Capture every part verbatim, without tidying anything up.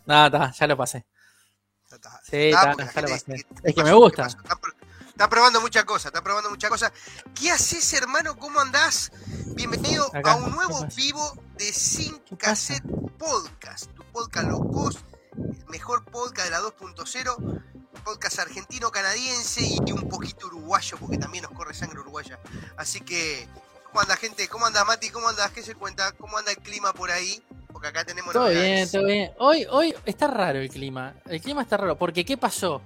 Nada, ya lo pasé. Está, Sí, está, está, ya lo gente, pasé. ¿qué, Es qué que me pasó? gusta. Está, está probando muchas cosas, está probando muchas cosas. ¿Qué haces, hermano? ¿Cómo andás? Bienvenido Acá. a un nuevo ¿Qué vivo de Sin ¿Qué pasa? Cassette Podcast. Tu podcast low cost, el mejor podcast de la dos punto cero, podcast argentino-canadiense y un poquito uruguayo, porque también nos corre sangre uruguaya. Así que, ¿cómo anda, gente? ¿Cómo anda, Mati? ¿Cómo anda? ¿Qué se cuenta? ¿Cómo anda el clima por ahí? Porque acá tenemos Todo bien, novedades. todo bien. Hoy, hoy está raro el clima. El clima está raro. Porque, ¿qué pasó?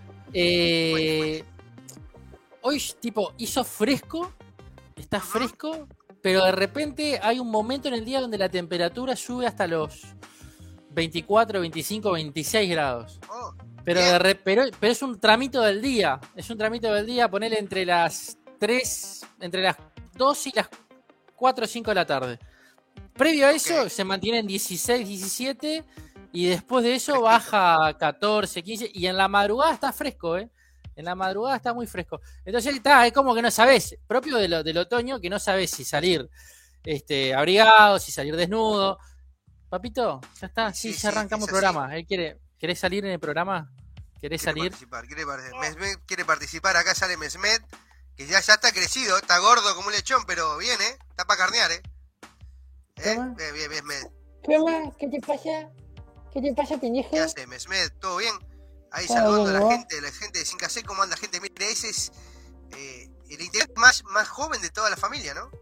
Eh, hoy, tipo, hizo fresco. Está Ujú. fresco. Pero de repente hay un momento en el día donde la temperatura sube hasta los veinticuatro, veinticinco, veintiséis grados. Oh, Pero, bien. de re- pero, pero es un tramito del día. Es un tramito del día. Ponele entre las tres, entre las dos y las cuatro o cinco de la tarde. Previo a eso Ok. se mantiene en dieciséis, diecisiete y después de eso Fresquito. baja a catorce, quince y en la madrugada está fresco, ¿eh? En la madrugada está muy fresco. Entonces está, es como que no sabés, propio de lo, del otoño, que no sabés si salir este, abrigado, si salir desnudo. Papito, ya está, sí, Sí, ya sí, arrancamos es el así. programa. ¿Él quiere, ¿Querés salir en el programa? ¿Querés Quiere salir? participar, quiere, par- Mesmet quiere participar. Acá sale Mesmet, que ya, ya está crecido, está gordo como un lechón, pero bien, ¿eh? Está para carnear, ¿eh? ¿Eh? ¿Cómo? Bien, bien, Mesmet. ¿Cómo? ¿Qué te pasa? ¿Qué te pasa, pendejo? ¿Qué hace, Mesmet? ¿Todo bien? Ahí Todo saludando bien, a la ¿vos? gente, la gente de Sin Cassette. ¿Cómo anda, gente? Mire, ese es eh, el integrante más, más joven de toda la familia, ¿no?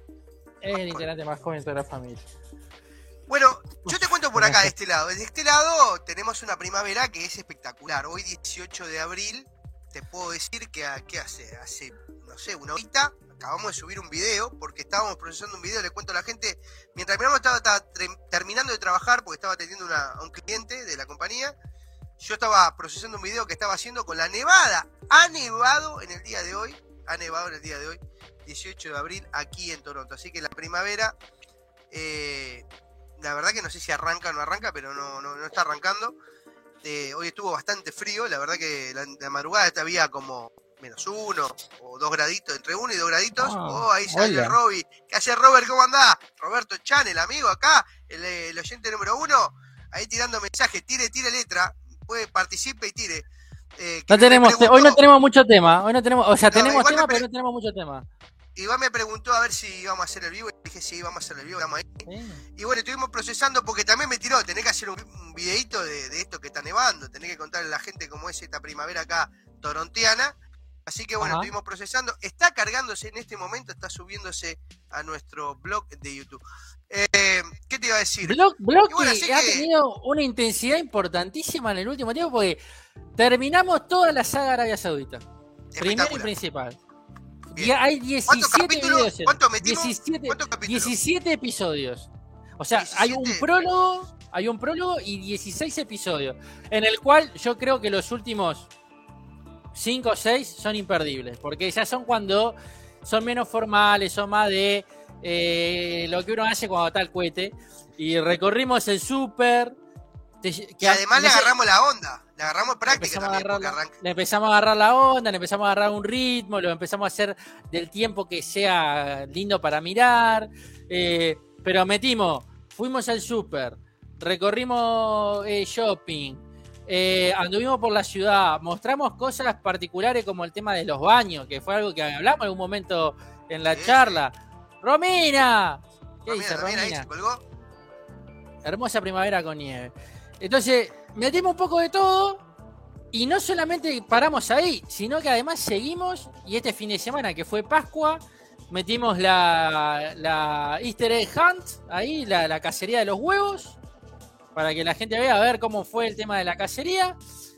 Es el integrante más joven de toda la familia. Bueno, yo te cuento por acá de este lado. De este lado tenemos una primavera que es espectacular. Hoy dieciocho de abril, te puedo decir que ¿qué hace? Hace, no sé, una horita, acabamos de subir un video, porque estábamos procesando un video, le cuento a la gente, mientras mi hermano estaba, estaba terminando de trabajar, porque estaba atendiendo una, a un cliente de la compañía, yo estaba procesando un video que estaba haciendo con la nevada. Ha nevado en el día de hoy, ha nevado en el día de hoy, dieciocho de abril, aquí en Toronto. Así que la primavera... Eh, la verdad que no sé si arranca o no arranca, pero no, no, no está arrancando. Eh, hoy estuvo bastante frío, la verdad que la, la madrugada había como menos uno o dos graditos, entre uno y dos graditos. Oh, Oh, ahí sale hola. Robbie. ¿Qué hace Robert? ¿Cómo andás? Roberto Chan, el amigo acá, el, el oyente número uno, ahí tirando mensajes, tire, tire letra, puede participe y tire. Eh, que No me tenemos, preguntó, hoy no tenemos mucho tema, hoy no tenemos, o sea, no, tenemos igual tema, me pre- pero no tenemos mucho tema. Iván me preguntó a ver si íbamos a hacer el vivo, y dije sí, vamos a hacer el vivo, vamos ahí. Sí. Y bueno, estuvimos procesando porque también me tiró, tenés que hacer un, un videito de, de esto que está nevando, tenés que contarle a la gente cómo es esta primavera acá torontiana. Así que bueno, Ajá. estuvimos procesando. Está cargándose en este momento, está subiéndose a nuestro blog de YouTube. Eh, ¿Qué te iba a decir? Blog, blog Y bueno, que así ha que- tenido una intensidad importantísima en el último tiempo porque terminamos toda la saga Arabia Saudita. Primero y Espectacular. principal. Bien. Ya hay ¿Cuántos diecisiete capítulos? videos. en- ¿Cuántos metimos? diecisiete, ¿Cuántos capítulos? diecisiete episodios. O sea, hay un diecisiete. prólogo, hay un prólogo y dieciséis episodios. En el cual yo creo que los últimos cinco o seis son imperdibles. Porque ya son cuando son menos formales, son más de eh, lo que uno hace cuando está el cohete. Y recorrimos el súper. Y además le agarramos la onda, le agarramos práctica empezamos a también. agarrar porque la- arranca- le empezamos a agarrar la onda, le empezamos a agarrar un ritmo, lo empezamos a hacer del tiempo que sea lindo para mirar. eh, pero metimos, fuimos al súper, recorrimos eh, shopping, eh, anduvimos por la ciudad, mostramos cosas particulares como el tema de los baños, que fue algo que hablamos en algún momento en la Sí, charla. ¡Romina! ¿Qué Romina dice también ahí Romina? se colgó. Hermosa primavera con nieve. Entonces, metimos un poco de todo y no solamente paramos ahí, sino que además seguimos y este fin de semana que fue Pascua, metimos la, la Easter Egg Hunt, ahí, la, la cacería de los huevos, para que la gente vea a ver cómo fue el tema de la cacería.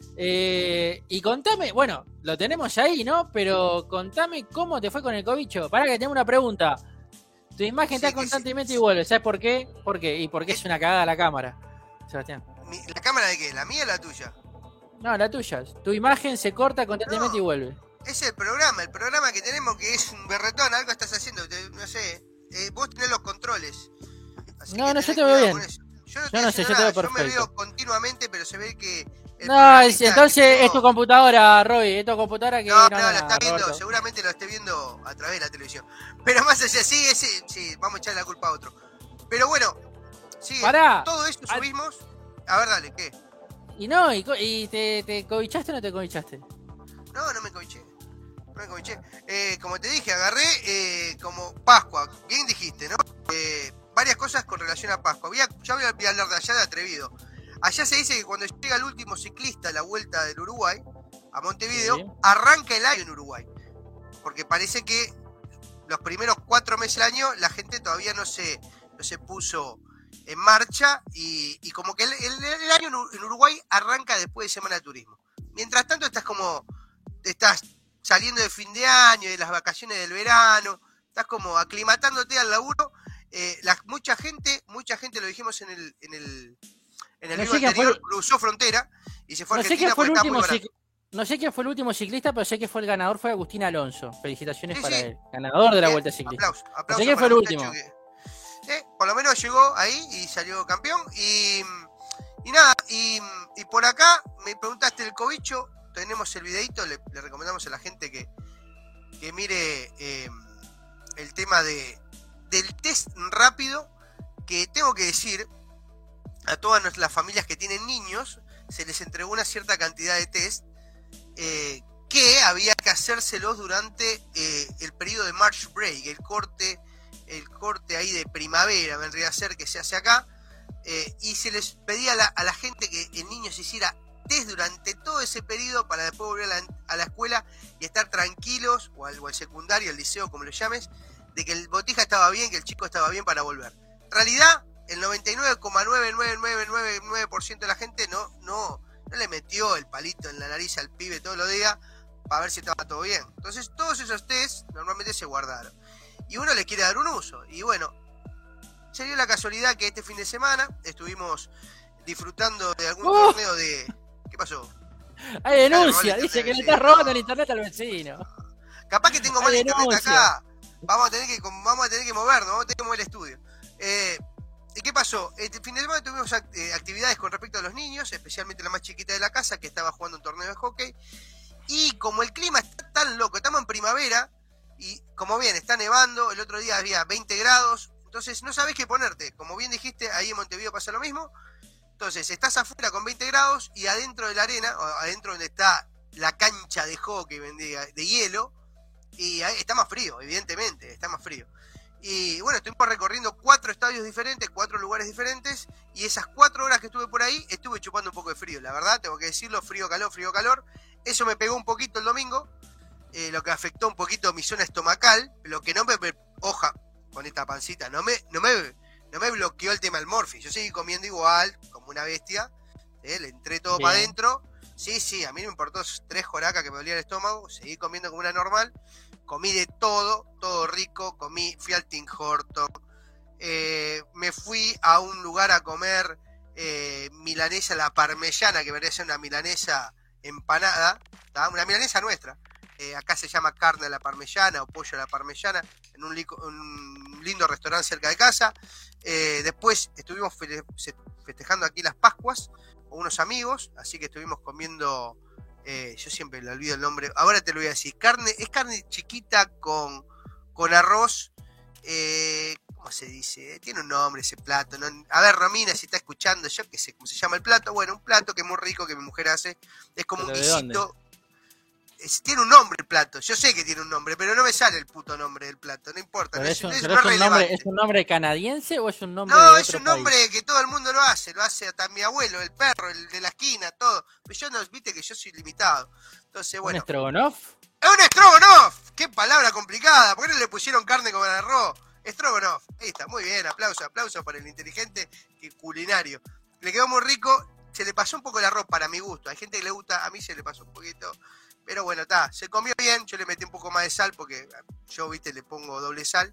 Eh, y contame, bueno, lo tenemos ahí, ¿no? Pero contame cómo te fue con el cobicho. Pará que tengo una pregunta. Tu imagen Sí, está que constantemente sí. y vuelve. ¿Sabes por qué? ¿Por qué? Y porque es una cagada la cámara, Sebastián. Mi- ¿La cámara de qué? ¿La mía o la tuya? No, la tuya. Tu imagen se corta constantemente No. y vuelve. Es el programa, el programa que tenemos que es un berretón, algo estás haciendo, te- no sé, eh, vos tenés los controles. Así No, que no, tenés yo te veo cuidado bien. con eso. Yo no, Yo no sé, yo te nada, veo yo me perfecto. veo continuamente, pero se ve que... el No, programista es- que entonces es tu tengo- computadora, Roy. Es tu computadora que No, no, no, no, lo no, está viendo, Roberto. seguramente lo esté viendo a través de la televisión. Pero más allá, sí, sí, sí, vamos a echarle la culpa a otro. Pero bueno, sí, Pará. todo esto Al- subimos. A ver, dale, ¿qué? Y no, y, co- y te, te cobichaste o no te cobichaste. No, no me cobiché. No me cobiché. Eh, como te dije, agarré eh, como Pascua. Bien dijiste, ¿no? Eh, varias cosas con relación a Pascua. Voy a, ya voy a hablar de allá de atrevido. Allá se dice que cuando llega el último ciclista a la vuelta del Uruguay, a Montevideo, Sí. arranca el año en Uruguay. Porque parece que los primeros cuatro meses del año la gente todavía no se, no se puso en marcha y, y como que el, el, el año en Uruguay arranca después de Semana de Turismo. Mientras tanto estás como, estás saliendo de fin de año, de las vacaciones del verano, estás como aclimatándote al laburo. Eh, la, mucha gente, mucha gente, lo dijimos en el, en el, en el No vivo sé quién fue anterior, el- cruzó frontera y se fue a No sé quién Argentina fue porque el está muy último barato. cic- No sé quién fue el último ciclista, pero sé que fue el ganador, fue Agustín Alonso. Felicitaciones Sí, para sí. él. Ganador de la Bien, Vuelta Ciclista. aplauso, No sé aplauso quién para fue el el muchacho último. que eh, por lo menos llegó ahí y salió campeón. Y, y nada, y, y por acá me preguntaste el cobicho, tenemos el videito, le, le recomendamos a la gente que, que mire eh, el tema de del test rápido, que tengo que decir a todas las familias que tienen niños, se les entregó una cierta cantidad de test eh, que había que hacérselos durante eh, el periodo de March Break, el corte, el corte ahí de primavera, vendría a ser que se hace acá, eh, y se les pedía a la, a la gente que el niño se hiciera test durante todo ese periodo para después volver a la, a la escuela y estar tranquilos, o al, o al secundario, al liceo, como lo llames, de que el botija estaba bien, que el chico estaba bien para volver. En realidad, el noventa y nueve coma nueve nueve nueve nueve nueve por ciento de la gente no, no, no le metió el palito en la nariz al pibe todos los días para ver si estaba todo bien. Entonces todos esos test normalmente se guardaron. Y uno le quiere dar un uso. Y bueno, se dio la casualidad que este fin de semana estuvimos disfrutando de algún ¡Oh! torneo de... ¿Qué pasó? Hay denuncia, Dale, dice que le sí, estás no. robando el internet al vecino. Capaz que tengo mal Hay internet denuncia. acá. Vamos a tener que, vamos a tener que movernos, vamos a tener que mover el estudio. Eh, ¿Y qué pasó? Este fin de semana tuvimos act eh, actividades con respecto a los niños, especialmente la más chiquita de la casa, que estaba jugando un torneo de hockey. Y como el clima está tan loco, estamos en primavera, y como bien, está nevando, el otro día había veinte grados, entonces no sabés qué ponerte. Como bien dijiste, ahí en Montevideo pasa lo mismo. Entonces, estás afuera con veinte grados y adentro de la arena, o adentro donde está la cancha de hockey de, de hielo, y ahí está más frío, evidentemente, está más frío. Y bueno, estuvimos recorriendo cuatro estadios diferentes, cuatro lugares diferentes, y esas cuatro horas que estuve por ahí, estuve chupando un poco de frío, la verdad, tengo que decirlo, frío, calor, frío, calor. Eso me pegó un poquito el domingo, eh, lo que afectó un poquito mi zona estomacal, lo que no me... Oja, con esta pancita, no me, no me, no me bloqueó el tema del morfi, yo seguí comiendo igual, como una bestia, ¿eh? Le entré todo Bien. para adentro. Sí, sí, a mí no me importó tres joracas que me dolía el estómago, seguí comiendo como una normal, comí de todo, todo rico, comí, fui al Tim Hortons, eh, me fui a un lugar a comer eh, milanesa a la parmellana, que vendría a ser una milanesa empanada, ¿tá? Una milanesa nuestra, eh, acá se llama carne a la parmellana o pollo a la parmellana, en un, lico, un lindo restaurante cerca de casa. Eh, después estuvimos festejando aquí las Pascuas con unos amigos, así que estuvimos comiendo, eh, yo siempre le olvido el nombre, ahora te lo voy a decir, carne, es carne chiquita con, con arroz, eh, ¿cómo se dice? Tiene un nombre ese plato, ¿no? A ver, Romina, si está escuchando, yo qué sé cómo se llama el plato, bueno, un plato que es muy rico que mi mujer hace, es como un guisito. Es, tiene un nombre el plato, yo sé que tiene un nombre, pero no me sale el puto nombre del plato, no importa. No es, es, un, no es, pero no es, un nombre, ¿es un nombre canadiense o es un nombre no, de otro es un país? nombre que todo el mundo lo hace, lo hace hasta mi abuelo, el perro, el de la esquina, todo. Pero yo no, viste que yo soy limitado. Entonces, bueno. ¿Un estrogonoff? ¡Es un estrogonoff! ¡Qué palabra complicada! ¿Por qué no le pusieron carne con arroz? Estrogonoff. Ahí está, muy bien, aplauso, aplauso para el inteligente y culinario. Le quedó muy rico, se le pasó un poco el arroz para mi gusto. Hay gente que le gusta, a mí se le pasó un poquito. Pero bueno, está, se comió bien, yo le metí un poco más de sal porque yo, viste, le pongo doble sal.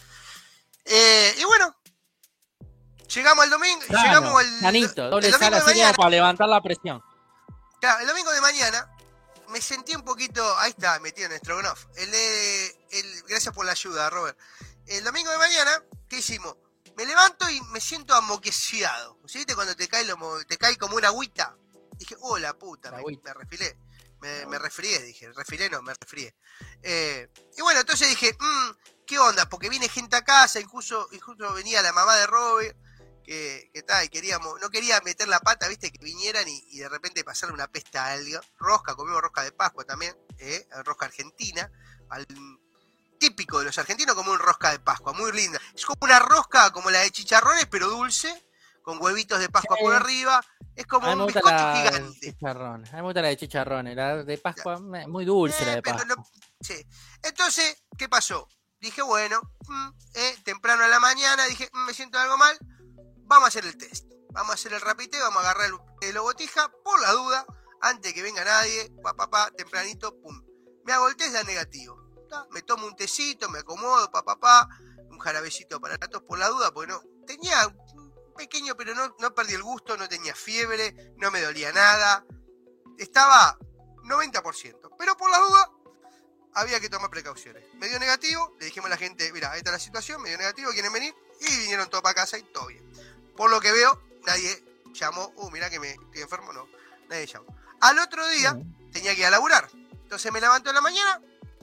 Eh, y bueno, llegamos al domingo, Claro, llegamos al sanito, doble el domingo sal, de así mañana. como para levantar la presión. Claro, el domingo de mañana me sentí un poquito, ahí está, metido en Strogonoff. El, el, gracias por la ayuda, Robert. El domingo de mañana, ¿qué hicimos? Me levanto y me siento amoqueciado. ¿Sí? ¿Viste cuando te cae, lo, te cae como una agüita? Dije, oh, la puta, La me, agüita. me refilé. Me, me resfrié, dije, refilé no, me resfrié. Eh, y bueno, entonces dije, mmm, ¿qué onda? Porque viene gente a casa, incluso, incluso venía la mamá de Robert, que, que tal, y queríamos, no quería meter la pata, viste, que vinieran y, y de repente pasar una pesta a algo. Rosca, comimos rosca de Pascua también, eh, rosca argentina, al, típico de los argentinos, como un rosca de Pascua, muy linda. Es como una rosca como la de chicharrones, pero dulce, con huevitos de Pascua sí. por arriba. Es como un bizcocho gigante. Chicharrón. A mí me gusta la de chicharrones, la de Pascua, ya. muy dulce eh, la de Pascua. No, sí. Entonces, ¿qué pasó? Dije, bueno, eh, temprano a la mañana, dije, me siento algo mal, vamos a hacer el test. Vamos a hacer el rapidez, vamos a agarrar el, el logotija, por la duda, antes que venga nadie, pa, pa, pa, tempranito, pum. Me hago el test, da negativo. Me tomo un tecito, me acomodo, pa, pa, pa, un jarabecito para la tos por la duda, porque no, tenía un pequeño, pero no, no perdí el gusto, no tenía fiebre, no me dolía nada, estaba noventa por ciento, pero por la duda había que tomar precauciones. Me dio negativo, le dijimos a la gente, mira, esta es la situación, me dio negativo, ¿quieren venir? Y vinieron todos para casa y todo bien. Por lo que veo, nadie llamó, uh, mira que me estoy enfermo, no, nadie llamó. Al otro día uh-huh. tenía que ir a laburar, entonces me levanto en la mañana,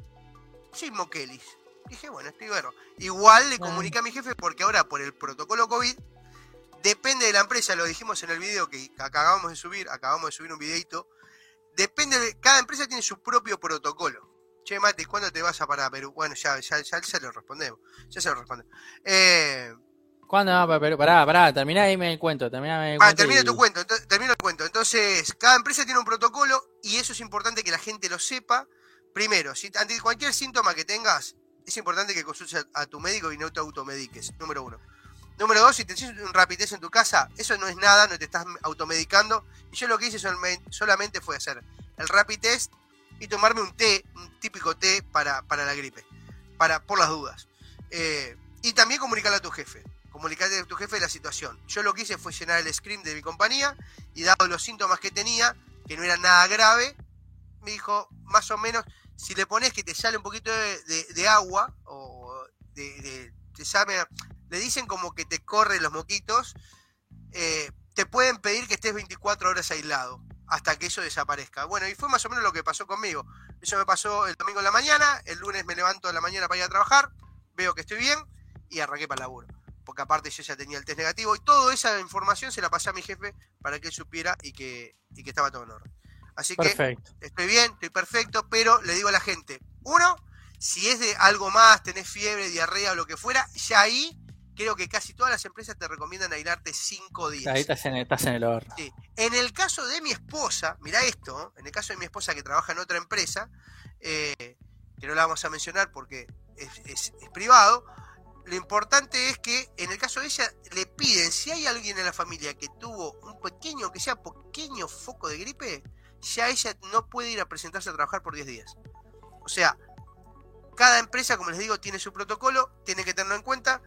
sin moquelis. Dije, bueno, estoy bueno. Igual le comuniqué a mi jefe porque ahora por el protocolo COVID, depende de la empresa, lo dijimos en el video que acabamos de subir, acabamos de subir un videito, depende de, cada empresa tiene su propio protocolo. Che, Mati, ¿cuándo te vas a para Perú? Bueno, ya, ya, ya se lo respondemos, ya se lo respondemos. Eh, ¿Cuándo va para Perú? Pará, pará, terminá ahí me el cuento, terminá el cuento. Termina y... tu cuento, ent- termino el cuento. Entonces, cada empresa tiene un protocolo y eso es importante que la gente lo sepa. Primero, si ante cualquier síntoma que tengas, es importante que consultes a tu médico y no te automediques, número uno. Número dos, si te haces un rapidez en tu casa, eso no es nada, no te estás automedicando. Y yo lo que hice solamente fue hacer el rapid test y tomarme un té, un típico té para, para la gripe, para, por las dudas. Eh, y también comunicarle a tu jefe, comunicarle a tu jefe la situación. Yo lo que hice fue llenar el screen de mi compañía y dado los síntomas que tenía, que no eran nada grave, me dijo, más o menos, si le pones que te sale un poquito de, de, de agua, o de, de, te sabe, le dicen como que te corren los moquitos, eh, te pueden pedir que estés veinticuatro horas aislado, hasta que eso desaparezca. Bueno, y fue más o menos lo que pasó conmigo. Eso me pasó el domingo en la mañana, el lunes me levanto en la mañana para ir a trabajar, veo que estoy bien, y arranqué para el laburo. Porque aparte yo ya tenía el test negativo, y toda esa información se la pasé a mi jefe para que él supiera y que, y que estaba todo en orden. Así perfecto. Que estoy bien, estoy perfecto, pero le digo a la gente, uno, si es de algo más, tenés fiebre, diarrea o lo que fuera, ya ahí creo que casi todas las empresas te recomiendan aislarte cinco días. Ahí estás en, estás en el horno. Sí. En el caso de mi esposa, mirá esto, en el caso de mi esposa que trabaja en otra empresa, eh, que no la vamos a mencionar porque es, es, es privado, lo importante es que en el caso de ella le piden, si hay alguien en la familia que tuvo un pequeño, que sea pequeño foco de gripe, ya ella no puede ir a presentarse a trabajar por diez días. O sea, cada empresa, como les digo, tiene su protocolo, tiene que tenerlo en cuenta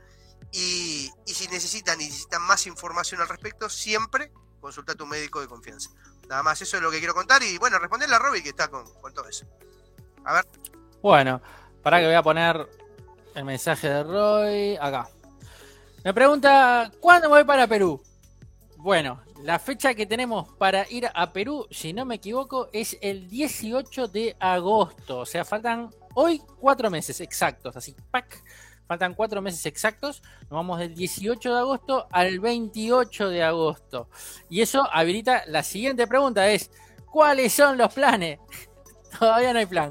y, y si necesitan, necesitan más información al respecto, siempre consulta a tu médico de confianza. Nada más, eso es lo que quiero contar y bueno, responderle a Robbie que está con, con todo eso. A ver. Bueno, para que voy a poner el mensaje de Roy acá. Me pregunta, ¿cuándo voy para Perú? Bueno, la fecha que tenemos para ir a Perú, si no me equivoco, es el dieciocho de agosto. O sea, faltan hoy cuatro meses exactos. Así, ¡pac! Faltan cuatro meses exactos. Nos vamos del dieciocho de agosto al veintiocho de agosto. Y eso habilita la siguiente pregunta: es ¿cuáles son los planes? Todavía no hay plan.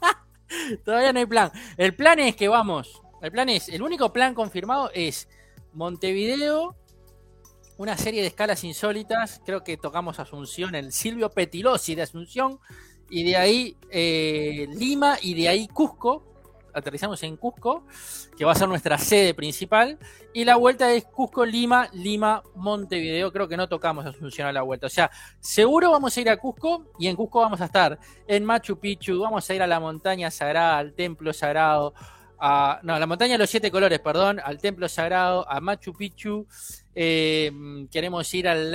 Todavía no hay plan. El plan es que vamos. El plan es, el único plan confirmado es Montevideo. Una serie de escalas insólitas, creo que tocamos Asunción, el Silvio Petilosi de Asunción, y de ahí eh, Lima, y de ahí Cusco, aterrizamos en Cusco, que va a ser nuestra sede principal, y la vuelta es Cusco, Lima, Lima, Montevideo, creo que no tocamos Asunción a la vuelta, o sea, seguro vamos a ir a Cusco, y en Cusco vamos a estar en Machu Picchu, vamos a ir a la montaña sagrada, al templo sagrado, a, no, a la montaña de los siete colores, perdón, al templo sagrado, a Machu Picchu. Eh, queremos ir al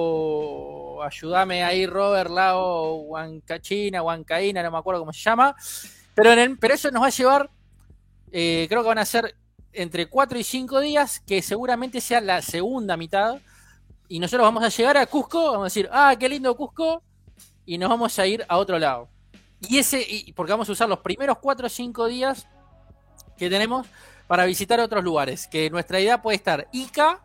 lago, ayúdame ahí Robert, lago Huancachina, Huancaína, no me acuerdo cómo se llama, pero, en el, pero eso nos va a llevar, eh, creo que van a ser entre cuatro y cinco días, que seguramente sea la segunda mitad, y nosotros vamos a llegar a Cusco, vamos a decir, ah, qué lindo Cusco, y nos vamos a ir a otro lado, y ese, y, porque vamos a usar los primeros cuatro o cinco días que tenemos para visitar otros lugares, que nuestra idea puede estar Ica,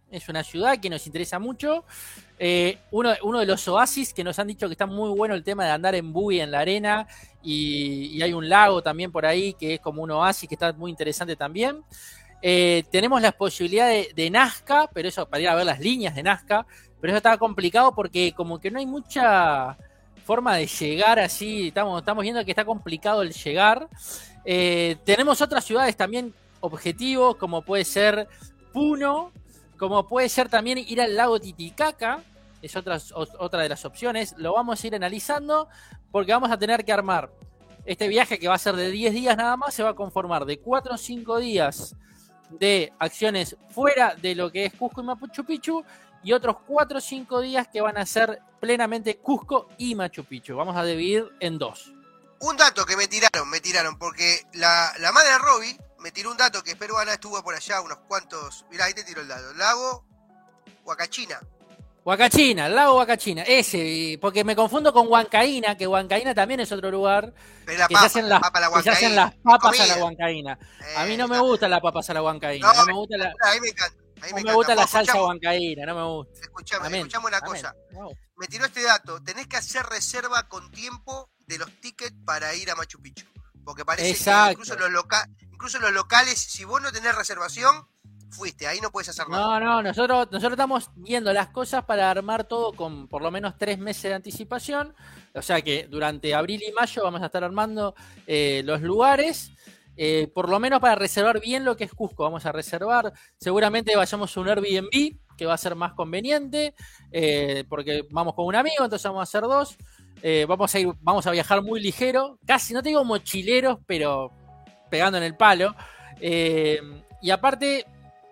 es una ciudad que nos interesa mucho. Eh, uno, uno de los oasis que nos han dicho que está muy bueno el tema de andar en buggy en la arena, y, y hay un lago también por ahí que es como un oasis que está muy interesante también. Eh, tenemos la posibilidad de, de Nazca, pero eso para ir a ver las líneas de Nazca, pero eso está complicado porque como que no hay mucha forma de llegar así, estamos, estamos viendo que está complicado el llegar. Eh, tenemos otras ciudades también objetivos, como puede ser Puno, como puede ser también ir al lago Titicaca, es otra, otra de las opciones. Lo vamos a ir analizando porque vamos a tener que armar este viaje que va a ser de diez días nada más, se va a conformar de cuatro o cinco días de acciones fuera de lo que es Cusco y Machu Picchu, y otros cuatro o cinco días que van a ser plenamente Cusco y Machu Picchu. Vamos a dividir en dos. Un dato que me tiraron, me tiraron, porque la, la madre de Robbie me tiró un dato que es peruana, estuvo por allá unos cuantos. Mirá, ahí te tiro el dato. Lago Huacachina. Huacachina, el lago Huacachina, ese, porque me confundo con Huancaína, que Huancaína también es otro lugar. Pero la que, papa, se hacen las, papa, la que se hacen las papas a la comida. Huancaína. Eh, a mí no me está. gustan las papas a la Huancaína. No, no me gusta la, a mí me encanta. A mí no me, me gusta encanta. la salsa Escuchamos, huancaína, no me gusta. escuchame, Amén, escuchame una amén. cosa. No. Me tiró este dato. Tenés que hacer reserva con tiempo de los tickets para ir a Machu Picchu. Porque parece Exacto. que incluso los, loca incluso los locales, si vos no tenés reservación, fuiste, ahí no puedes hacer nada. No, no, nosotros, nosotros estamos viendo las cosas para armar todo con por lo menos tres meses de anticipación. O sea que durante abril y mayo vamos a estar armando eh, los lugares. Eh, por lo menos para reservar bien lo que es Cusco. Vamos a reservar, seguramente vayamos a un Airbnb, que va a ser más conveniente, eh, porque vamos con un amigo, entonces vamos a hacer dos. Eh, vamos a ir, vamos a viajar muy ligero, casi, no te digo mochileros, pero pegando en el palo. Eh, y aparte,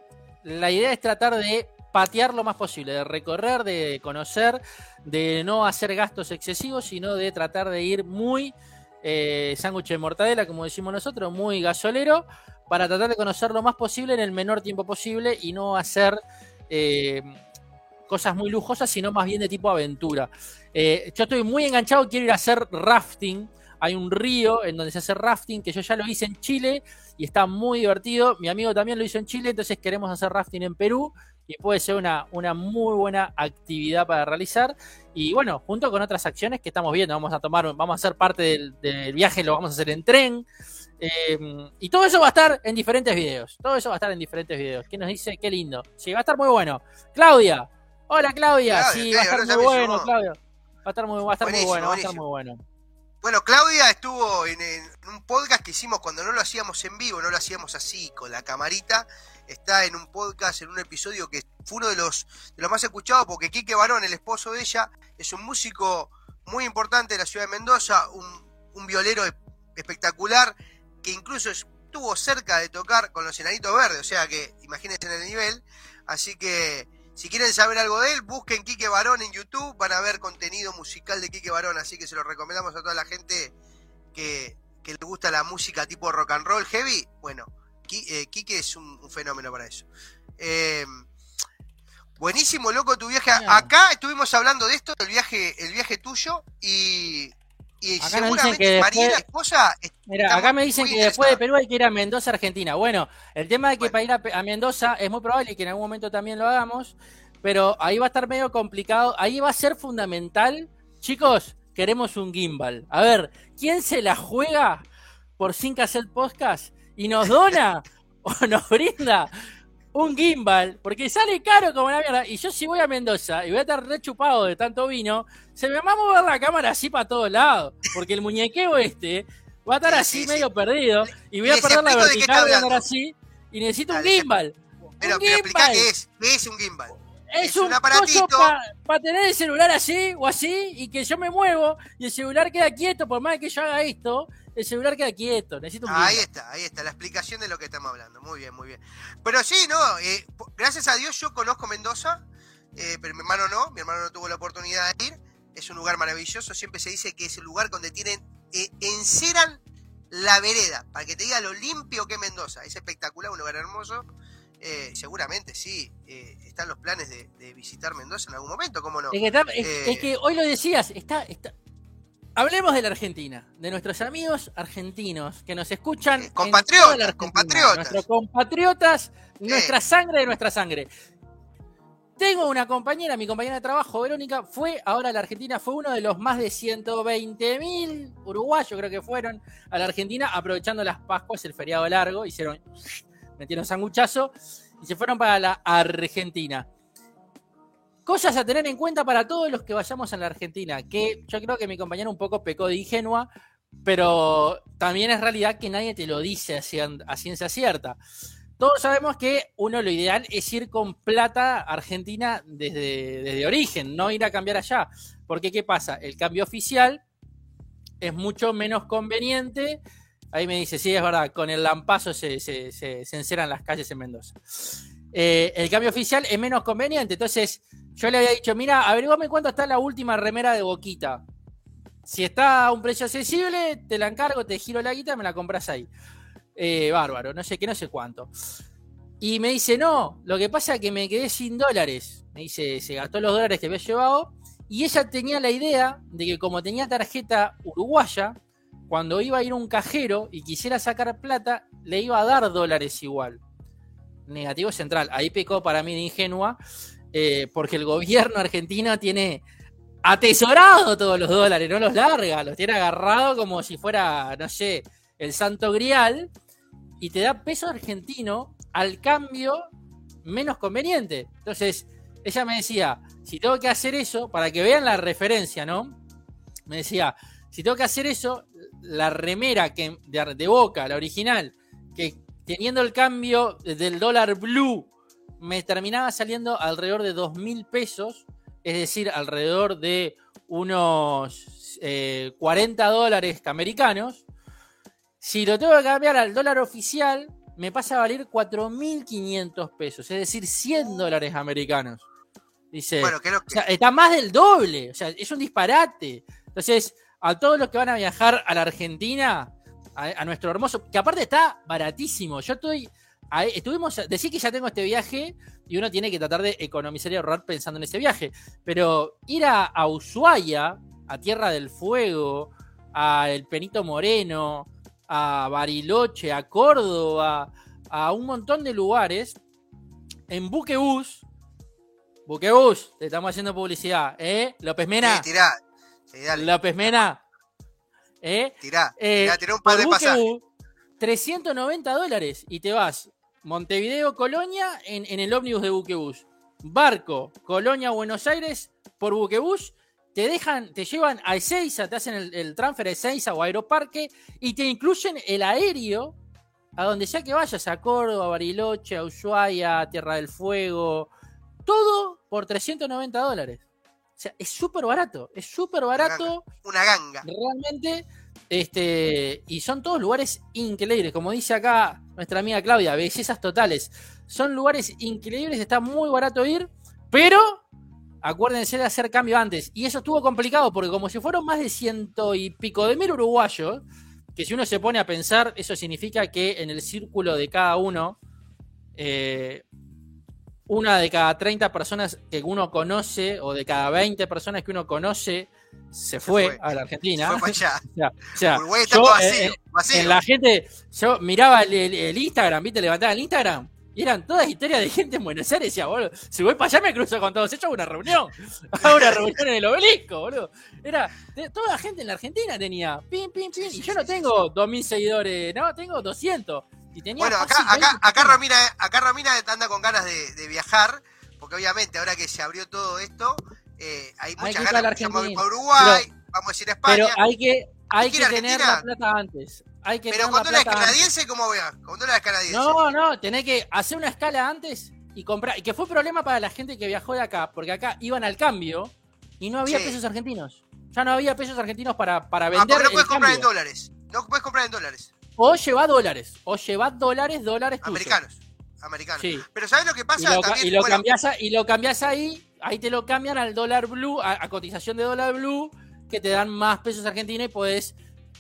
la idea es tratar de patear lo más posible, de recorrer, de conocer, de no hacer gastos excesivos, sino de tratar de ir muy eh, sándwich de mortadela, como decimos nosotros, muy gasolero, para tratar de conocer lo más posible en el menor tiempo posible y no hacer eh, cosas muy lujosas, sino más bien de tipo aventura. Eh, yo estoy muy enganchado, quiero ir a hacer rafting. Hay un río en donde se hace rafting, que yo ya lo hice en Chile y está muy divertido. Mi amigo también lo hizo en Chile, entonces queremos hacer rafting en Perú y puede ser una, una muy buena actividad para realizar. Y bueno, junto con otras acciones que estamos viendo, vamos a tomar, vamos a hacer parte del, del viaje, lo vamos a hacer en tren. Eh, y todo eso va a estar en diferentes videos. Todo eso va a estar en diferentes videos. ¿Quién nos dice? Qué lindo. Sí, va a estar muy bueno. Claudia. Hola, Claudia. Claudia, sí, Claudia, va a estar ahora muy ya bueno, llegó. Claudia. Va a estar muy, va a estar muy Buenísimo, bueno, va a estar buenísimo. muy bueno. Bueno, Claudia estuvo en, en un podcast que hicimos cuando no lo hacíamos en vivo, no lo hacíamos así, con la camarita. Está en un podcast, en un episodio que fue uno de los, de los más escuchados, porque Quique Barón, el esposo de ella, es un músico muy importante de la ciudad de Mendoza, un, un violero espectacular, que incluso estuvo cerca de tocar con los Enanitos Verdes, o sea que imagínense en el nivel. Así que si quieren saber algo de él, busquen Quique Barón en YouTube, van a ver contenido musical de Quique Barón, así que se lo recomendamos a toda la gente que, que le gusta la música tipo rock and roll heavy. Bueno, Quique es un, un fenómeno para eso. Eh, buenísimo, loco, tu viaje. Bien. Acá estuvimos hablando de esto, el viaje, el viaje tuyo, y, y Acá nos dicen seguramente que María, después- la esposa, Mira, está acá muy- me dicen muy que después de interesada. Perú hay que ir a Mendoza, Argentina. Bueno, el tema de que Bueno. para ir a, Pe- a Mendoza es muy probable que en algún momento también lo hagamos, pero ahí va a estar medio complicado. Ahí va a ser fundamental. Chicos, queremos un gimbal. A ver, ¿quién se la juega por Sin Cassette Podcast y nos dona o nos brinda un gimbal? Porque sale caro como la mierda. Y yo si voy a Mendoza y voy a estar re chupado de tanto vino, se me va a mover la cámara así para todos lados. Porque el muñequeo este va a estar Sí, así sí, medio sí. perdido y voy a Les perder la explico de qué está vertical, voy a andar hablando. así y necesito un Dale, gimbal. Pero, un pero explica gimbal. qué es, qué es un gimbal. Es, Es un, un aparatito. coso para pa tener el celular así o así y que yo me muevo y el celular queda quieto. Por más que yo haga esto, el celular queda quieto. Necesito un Ahí gimbal. está, ahí está, la explicación de lo que estamos hablando. Muy bien, muy bien. Pero sí, no, eh, po- gracias a Dios yo conozco Mendoza, eh, pero mi hermano no, mi hermano no tuvo la oportunidad de ir. Es un lugar maravilloso, siempre se dice que es el lugar donde tienen, eh, enceran la vereda, para que te diga lo limpio que es Mendoza. Es espectacular, un lugar hermoso. Eh, seguramente sí, eh, están los planes de, de visitar Mendoza en algún momento, ¿cómo no? Es que, está- es- Eh. es que hoy lo decías, está, está. Hablemos de la Argentina, de nuestros amigos argentinos que nos escuchan. Eh, en compatriotas, toda la Argentina. compatriotas. Nuestros compatriotas, nuestra sangre de nuestra sangre. Tengo una compañera, mi compañera de trabajo, Verónica, fue ahora a la Argentina, fue uno de los más de ciento veinte mil uruguayos, creo que fueron, a la Argentina, aprovechando las Pascuas, el feriado largo, hicieron, metieron sanguchazo y se fueron para la Argentina. Cosas a tener en cuenta para todos los que vayamos a la Argentina, que yo creo que mi compañera un poco pecó de ingenua, pero también es realidad que nadie te lo dice a ciencia cierta. Todos sabemos que uno lo ideal es ir con plata argentina desde, desde origen, no ir a cambiar allá. Porque ¿qué pasa? El cambio oficial es mucho menos conveniente. Ahí me dice, sí, es verdad, con el lampazo se, se, se, se enceran las calles en Mendoza. Eh, el cambio oficial es menos conveniente. Entonces yo le había dicho, mira, averiguame cuánto está la última remera de Boquita. Si está a un precio accesible, te la encargo, te giro la guita y me la compras ahí. Eh, bárbaro, no sé qué, no sé cuánto. Y me dice, no, lo que pasa es que me quedé sin dólares. Me dice, se gastó los dólares que había llevado. Y ella tenía la idea de que como tenía tarjeta uruguaya, cuando iba a ir a un cajero y quisiera sacar plata, le iba a dar dólares igual. Negativo central. Ahí pecó para mí de ingenua, eh, porque el gobierno argentino tiene atesorado todos los dólares, no los larga, los tiene agarrado como si fuera, no sé, el santo grial, y te da peso argentino al cambio menos conveniente. Entonces, ella me decía, si tengo que hacer eso, para que vean la referencia, ¿no? Me decía, si tengo que hacer eso, la remera que, de, de Boca, la original, que teniendo el cambio del dólar blue, me terminaba saliendo alrededor de dos mil pesos, es decir, alrededor de unos eh, cuarenta dólares americanos. Si lo tengo que cambiar al dólar oficial, me pasa a valer cuatro mil quinientos pesos, es decir, cien dólares americanos. Dice, bueno, creo que... o sea, está más del doble, o sea, es un disparate. Entonces, a todos los que van a viajar a la Argentina, a, a nuestro hermoso, que aparte está baratísimo. Yo estoy, a, estuvimos, decir que ya tengo este viaje y uno tiene que tratar de economizar y ahorrar pensando en ese viaje, pero ir a, a Ushuaia, a Tierra del Fuego, a El Penito Moreno, a Bariloche, a Córdoba, a un montón de lugares, en buquebús, buquebús, te estamos haciendo publicidad, ¿eh? López Mena. Sí, tirá. Sí, dale. López Mena. ¿Eh? Tirá, eh, tirá, tirá un par de pasajes. trescientos noventa dólares y te vas Montevideo, Colonia en, en el ómnibus de buquebús. Barco, Colonia, Buenos Aires por buquebús. Te dejan, te llevan a Ezeiza, te hacen el, el transfer a Ezeiza o Aeroparque y te incluyen el aéreo a donde sea que vayas, a Córdoba, a Bariloche, a Ushuaia, a Tierra del Fuego, todo por trescientos noventa dólares. O sea, es súper barato, es súper barato. Una ganga. Realmente, este, y son todos lugares increíbles. Como dice acá nuestra amiga Claudia, bellezas totales. Son lugares increíbles, está muy barato ir, pero acuérdense de hacer cambio antes. Y eso estuvo complicado porque como si fueron más de ciento y pico de mil uruguayos, que si uno se pone a pensar, eso significa que en el círculo de cada uno, eh, una de cada treinta personas que uno conoce, o de cada veinte personas que uno conoce, se fue, se fue. a la Argentina. Se fue para allá. O sea, o sea, Uruguay está yo, todo vacío, eh, vacío. En la gente, yo miraba el, el, el Instagram, ¿viste? Levantaba el Instagram. Y eran todas historias de gente en Buenos Aires. Decía, boludo, si voy para allá me cruzo con todos ellos a una reunión. A una reunión en el Obelisco, boludo. Era, de, toda la gente en la Argentina tenía. Pim, pim, pim. Y yo no tengo dos mil seguidores, no, tengo doscientos. Y tenía bueno, acá, acá, acá, Romina, acá Romina anda con ganas de, de viajar. Porque obviamente ahora que se abrió todo esto, eh, hay muchas hay ganas de ir a Uruguay, pero, vamos a ir a España. Pero hay que, hay que, que tener la plata antes. Hay que pero con dólares canadienses, ¿cómo veas? Con dólares canadienses. No, no, tenés que hacer una escala antes y comprar. Y que fue problema para la gente que viajó de acá, porque acá iban al cambio y no había sí. pesos argentinos. Ya no había pesos argentinos para, para vender. Ah, pero no puedes el comprar cambio. en dólares. No puedes comprar en dólares. O lleva dólares. O lleva dólares, dólares tuyos. Americanos. Americanos. Sí. Pero ¿sabes lo que pasa? Y lo, También, y lo, bueno, cambiás, a, y lo cambiás ahí, ahí te lo cambian al dólar blue, a, a cotización de dólar blue, que te dan más pesos argentinos y podés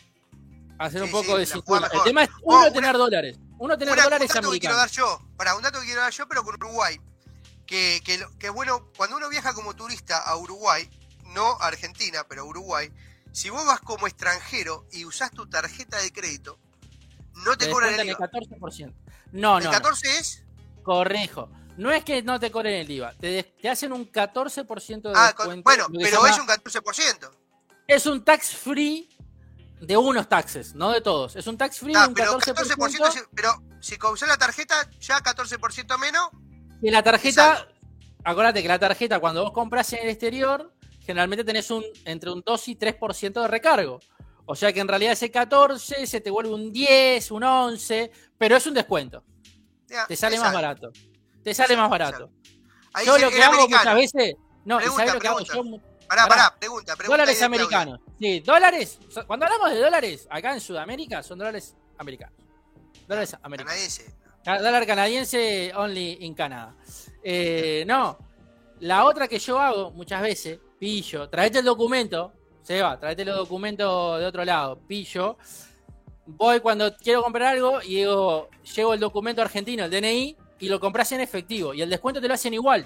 hacer sí, un poco sí, de circulación. El tema es uno oh, tener una, dólares. Uno tener dólares americanos. Que quiero dar yo, para un dato que quiero dar yo, pero con Uruguay. Que, que, que bueno, cuando uno viaja como turista a Uruguay, no a Argentina, pero a Uruguay, si vos vas como extranjero y usás tu tarjeta de crédito, no te, te cobran el I V A. El catorce por ciento. No, ¿El no. catorce no. es? Correjo. no es que no te cobren el I V A, te, te hacen un catorce por ciento de Ah, descuento. bueno, pero llama, es un catorce por ciento. Es un tax free de unos taxes, no de todos. Es un tax free Ah, de un pero catorce por ciento. catorce por ciento, pero si usás la tarjeta, ya catorce por ciento menos. Y la tarjeta, acordate que la tarjeta cuando vos compras en el exterior, generalmente tenés un entre un dos y tres por ciento de recargo. O sea que en realidad ese catorce se te vuelve un diez, un once, pero es un descuento. Ya, te sale más exacto. barato. Te sale Exacto, más barato. Ahí Yo sí, lo que el hago americano. muchas veces... No, Pregunta, ¿y sabés lo que pregunta. hago yo? Pará, Pará. pará, pregunta, pregunta. Dólares ahí de Claudia. americanos. Sí, dólares. Cuando hablamos de dólares, acá en Sudamérica son dólares americanos. Dólares americanos. Canadiense. Ca- Dólar canadiense only in Canadá. Eh, no. La otra que yo hago muchas veces, pillo, traete el documento, Seba, traete los documentos de otro lado, pillo. Voy cuando quiero comprar algo y digo, llevo el documento argentino, el D N I, y lo compras en efectivo. Y el descuento te lo hacen igual.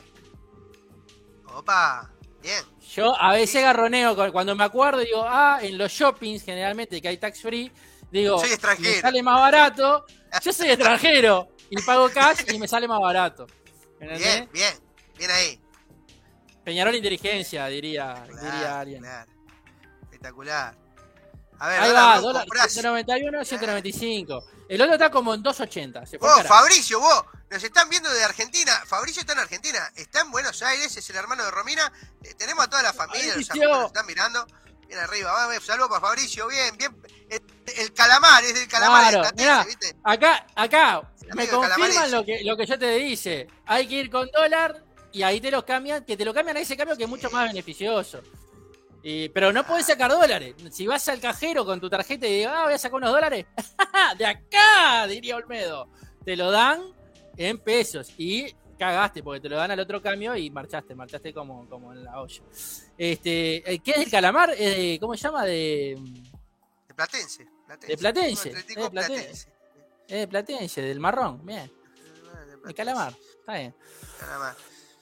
Opa, bien. Yo a veces garroneo cuando me acuerdo, digo, ah, en los shoppings generalmente que hay tax free, digo, Soy extranjero. me sale más barato, yo soy extranjero y pago cash y me sale más barato. ¿Entendés? Bien, bien, bien ahí. Peñarol inteligencia, diría, Claro, diría alguien. claro. Espectacular. A ver, Ahí dólar va, blue, dólar comprás. ciento noventa y uno, ciento noventa y cinco. El otro está como en dos ochenta. Se fue Vos, al carajo. Fabricio, vos, nos están viendo de Argentina. Fabricio está en Argentina, está en Buenos Aires, es el hermano de Romina. Eh, tenemos a toda la familia, los Fabricio. amigos nos están mirando. Bien arriba, vamos, saludos para Fabricio, bien, bien. El, el calamar, es del calamar Claro, de mirá, Platense, ¿viste? acá, acá, El me amigo de confirman Calamares. lo que, lo que yo te dice. Hay que ir con dólar y ahí te los cambian, que te lo cambian a ese cambio que es mucho más beneficioso. Y, pero no podés sacar dólares. Si vas al cajero con tu tarjeta y digas, ah, voy a sacar unos dólares, de acá, diría Olmedo. Te lo dan en pesos y cagaste porque te lo dan al otro cambio y marchaste, marchaste como, como en la olla. Este, ¿qué es el calamar? Eh, ¿Cómo se llama? De, De Platense. Platense. De Platense, Un Atlético de Platense. Platense. eh, Platense, del marrón. Bien, De el Platense. calamar. Está bien. Calamar.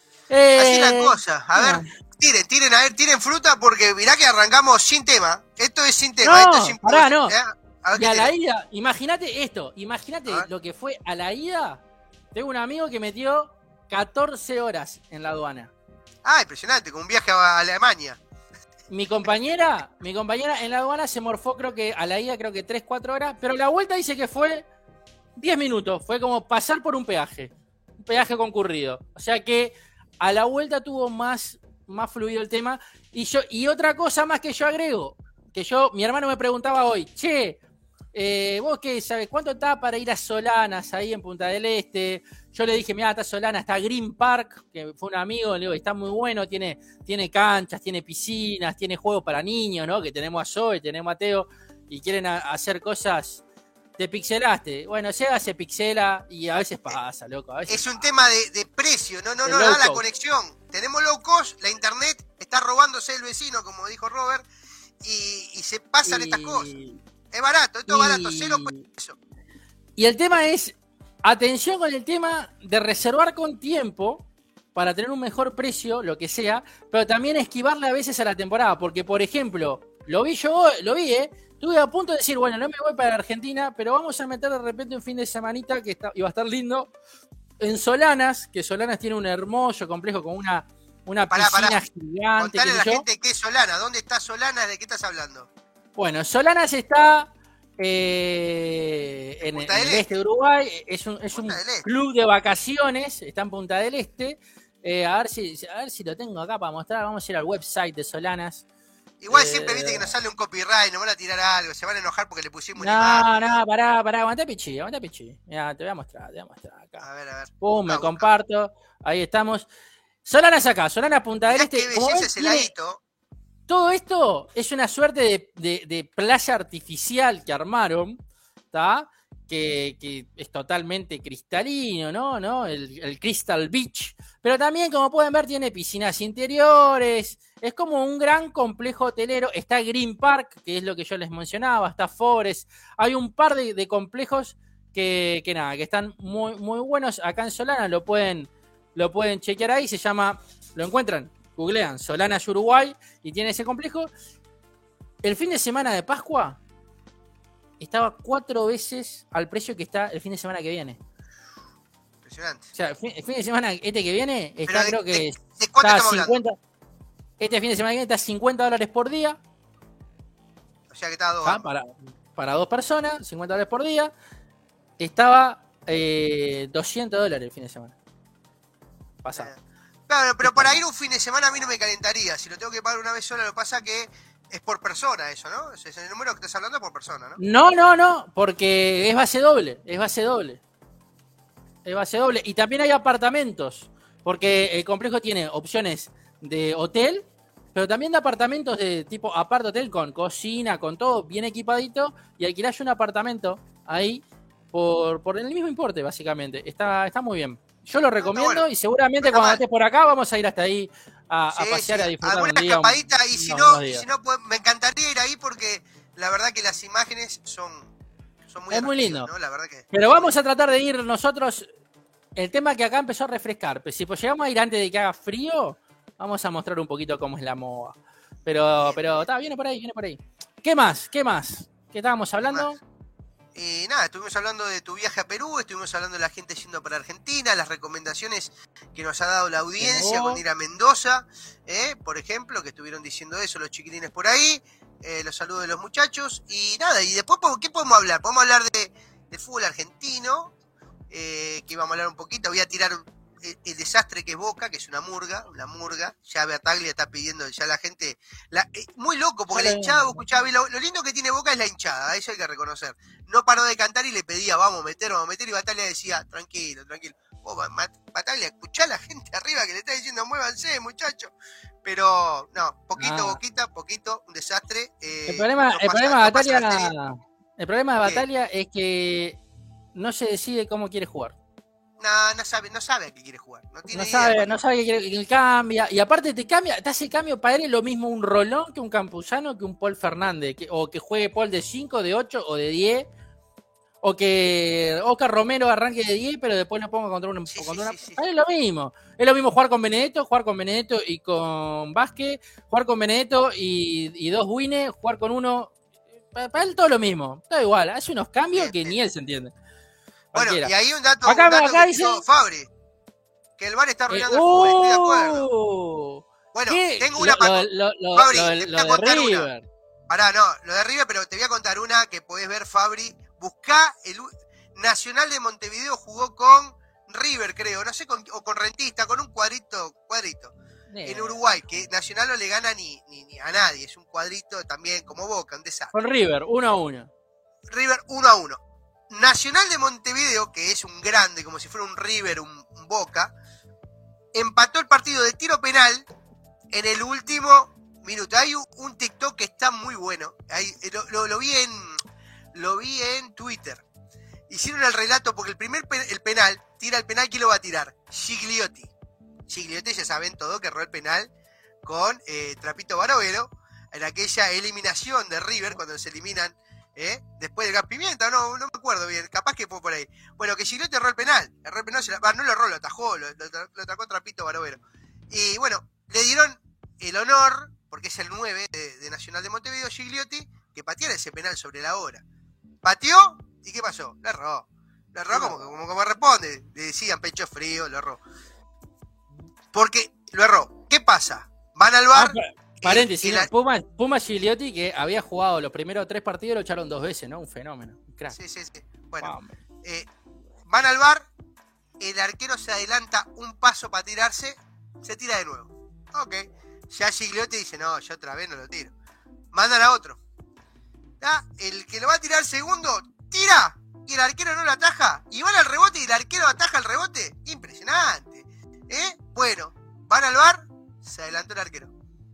Eh, Así la cosa. A ver, no. tiren, tiren, a ver, tiren fruta porque mirá que arrancamos sin tema. Esto es sin tema, No, esto es sin pará, no. ¿eh? A ver Y qué a la tiran. ida, imagínate esto, imagínate A ver. lo que fue a la ida. Tengo un amigo que metió catorce horas en la aduana. Ah, impresionante, con un viaje a Alemania. Mi compañera, mi compañera en la aduana se morfó, creo que a la ida, creo que tres, cuatro horas, pero la vuelta dice que fue diez minutos. Fue como pasar por un peaje, un peaje concurrido. O sea que a la vuelta tuvo más, más fluido el tema. Y yo, y otra cosa más que yo agrego, que yo, mi hermano me preguntaba hoy, che, eh, vos qué sabés, ¿cuánto está para ir a Solanas ahí en Punta del Este? Yo le dije, mira, está Solana, está Green Park, que fue un amigo, le digo, está muy bueno, tiene, tiene canchas, tiene piscinas, tiene juegos para niños, ¿no? Que tenemos a Zoe, tenemos a Teo, y quieren a- hacer cosas. Te pixelaste. Bueno, Sega se pixela y a veces pasa, loco. A veces Es un tema de, de precio, no, no, De no low da la cost. conexión. Tenemos low cost, la internet está robándose el vecino, como dijo Robert, y, y se pasan y- estas cosas. Es barato, esto es y- barato, cero pesos. Y el tema es, atención con el tema de reservar con tiempo para tener un mejor precio, lo que sea, pero también esquivarle a veces a la temporada, porque por ejemplo, lo vi yo, lo vi, ¿eh? Estuve a punto de decir, bueno, no me voy para Argentina, pero vamos a meter de repente un fin de semanita que está, iba a estar lindo en Solanas, que Solanas tiene un hermoso complejo con una, una Pará, piscina pará. gigante. Contale qué a sé la yo. gente qué es Solana, ¿dónde está Solana? ¿De qué estás hablando? Bueno, Solanas está eh, en, Punta en del el Este. este de Uruguay, es un, es un Punta del Este. club de vacaciones, está en Punta del Este. Eh, a, ver si, a ver si lo tengo acá para mostrar, vamos a ir al website de Solanas. Igual Eh, siempre viste que nos sale un copyright, nos van a tirar algo, se van a enojar porque le pusimos una imagen. No, no, pará, pará, aguantá pichi, aguantá pichi. Mira, te voy a mostrar, te voy a mostrar acá. A ver, a ver. Pum, me Busca, busca. comparto, ahí estamos. Solanas acá, Solanas Punta del Mirá Este. qué Como belleza ves, ese tiene- ladito. todo esto es una suerte de, de- de playa artificial que armaron, ¿tá? Que, que es totalmente cristalino, ¿no? ¿no? El, el Crystal Beach. Pero también, como pueden ver, tiene piscinas interiores. Es como un gran complejo hotelero. Está Green Park, que es lo que yo les mencionaba. Está Forest. Hay un par de, de complejos que, que nada, que están muy, muy buenos. Acá en Solana lo pueden, lo pueden chequear ahí. Se llama, lo encuentran, googlean Solanas Uruguay y tiene ese complejo. El fin de semana de Pascua estaba cuatro veces al precio que está el fin de semana que viene. Impresionante. O sea, fin- el fin de semana este que viene está, de, creo que de, ¿de cuánto está estamos cincuenta. hablando? Este fin de semana que viene está cincuenta dólares por día. O sea que está a dos. ¿tá? Para, para dos personas, cincuenta dólares por día. Estaba eh, doscientos dólares el fin de semana. Pasado. Eh, Claro, pero para ir un fin de semana a mí no me calentaría. Si lo tengo que pagar una vez sola, lo que pasa que es por persona eso, ¿no? O sea, el número que estás hablando es por persona, ¿no? No, no, no, porque es base doble, es base doble. Es base doble. Y también hay apartamentos, porque el complejo tiene opciones de hotel, pero también de apartamentos de tipo apart hotel con cocina, con todo bien equipadito, y alquilás un apartamento ahí por, por el mismo importe, básicamente. Está, está muy bien. Yo lo recomiendo bueno. y seguramente No cuando mal. estés por acá vamos a ir hasta ahí a, Sí, a pasear, sí. a disfrutar un Alguna día. un- escapadita y si unos- no, unos y días. si no pues, me encantaría ir ahí porque la verdad que las imágenes son, son muy Es muy atractivas, lindo. ¿no? La verdad que. Pero vamos a tratar de ir nosotros. El tema que acá empezó a refrescar. Pero si pues llegamos a ir antes de que haga frío, vamos a mostrar un poquito cómo es la moda. Pero, Bien, pero, bien. está, viene por ahí, viene por ahí. ¿Qué más? ¿Qué más? ¿Qué estábamos hablando? más? Y nada, estuvimos hablando de tu viaje a Perú, estuvimos hablando de la gente yendo para Argentina, las recomendaciones que nos ha dado la audiencia Oh. con ir a Mendoza, ¿eh? Por ejemplo, que estuvieron diciendo eso los chiquilines por ahí, eh, los saludos de los muchachos, y nada, y después, ¿qué podemos hablar? Podemos hablar de, de fútbol argentino, eh, que íbamos a hablar un poquito, voy a tirar el, el desastre que es Boca, que es una murga, una murga, ya Beataglia está pidiendo, ya la gente, la, eh, muy loco, porque Ya la lo- hinchada, vos escuchabas, lo, lo lindo que tiene Boca es la hinchada, eso hay que reconocer. No paró de cantar y le pedía, vamos a meter, vamos a meter, y Bataglia decía, tranquilo, tranquilo. Oh, Bataglia, escuchá a la gente arriba que le está diciendo, muévanse, muchachos. Pero, no, poquito, Ah. boquita, poquito, un desastre. Eh, El problema, no el pasa- problema de no pasa la serie. Batalia. El problema de ¿Qué? Batalia es que no se decide cómo quiere jugar. No, no sabe, no sabe a qué quiere jugar. No, tiene No idea, sabe, hermano. no sabe que quiere, que cambia. Y aparte te cambia, te hace el cambio para él es lo mismo un Rolón que un Campuzano que un Paul Fernández. Que, o que juegue Paul de cinco, de ocho o de diez. O que Oscar Romero arranque de diez, pero después lo ponga contra una. Sí, contra sí, una- sí, sí. para él es lo mismo. Es lo mismo jugar con Benedetto, jugar con Benedetto y con Vázquez, jugar con Benedetto y, y dos Wines, jugar con uno. Para, para él todo lo mismo. Todo igual. Hace unos cambios Bien, que bien. ni él se entiende. Bueno, Cualquiera. y ahí un dato, Acá- un dato acá que dice- tiró Fabri. Que el bar está Eh, arruinando el fútbol, estoy de acuerdo. ¡oh! Bueno, ¿Qué? tengo Lo- una para. lo, lo, lo, Fabri, lo- te voy lo a de contar una. River. Pará, no, lo de River, pero te voy a contar una que podés ver, Fabri. Buscá el u- Nacional de Montevideo jugó con River, creo, no sé, con, o con Rentista, con un cuadrito, cuadrito. Eh, En Uruguay, que Nacional no le gana ni, ni, ni a nadie, es un cuadrito también como Boca, un desastre. Con River, uno a uno. River uno a uno. Nacional de Montevideo, que es un grande, como si fuera un River, un, un Boca, empató el partido de tiro penal en el último minuto. Hay un, un TikTok que está muy bueno. Ahí, lo, lo, lo vi en lo vi en Twitter. Hicieron el relato porque el primer pe- el penal, tira el penal, ¿quién lo va a tirar? Gigliotti. Gigliotti, ya saben todo, que erró el penal con eh, Trapito Barovero en aquella eliminación de River, cuando se eliminan ¿eh? después del Gas Pimienta, no, no me acuerdo bien, capaz que fue por ahí. Bueno, que Gigliotti erró el penal, erró el penal, se la, bah, no lo erró, lo atajó, lo, lo, lo atacó Trapito Barovero. Y bueno, le dieron el honor, porque es el nueve de, de Nacional de Montevideo, Gigliotti, que pateara ese penal sobre la hora. Pateó, ¿y qué pasó? Lo erró. Lo erró como, como, como responde. Le decían pecho frío, lo erró. Porque lo erró. ¿Qué pasa? Van al bar. Ah, pa- paréntesis, y la- Puma, Puma Gigliotti, que había jugado los primeros tres partidos, lo echaron dos veces, ¿no? Un fenómeno. Un crack. Sí, sí, sí. Bueno, Hombre. eh, van al bar, el arquero se adelanta un paso para tirarse, se tira de nuevo. Ok. Ya Gigliotti dice, no, yo otra vez no lo tiro. Mandan a otro. ¿Ah? El que lo va a tirar segundo, tira, y el arquero no lo ataja, y van al rebote y el arquero ataja el rebote. Impresionante. ¿Eh? Bueno, van al bar, se adelantó el arquero.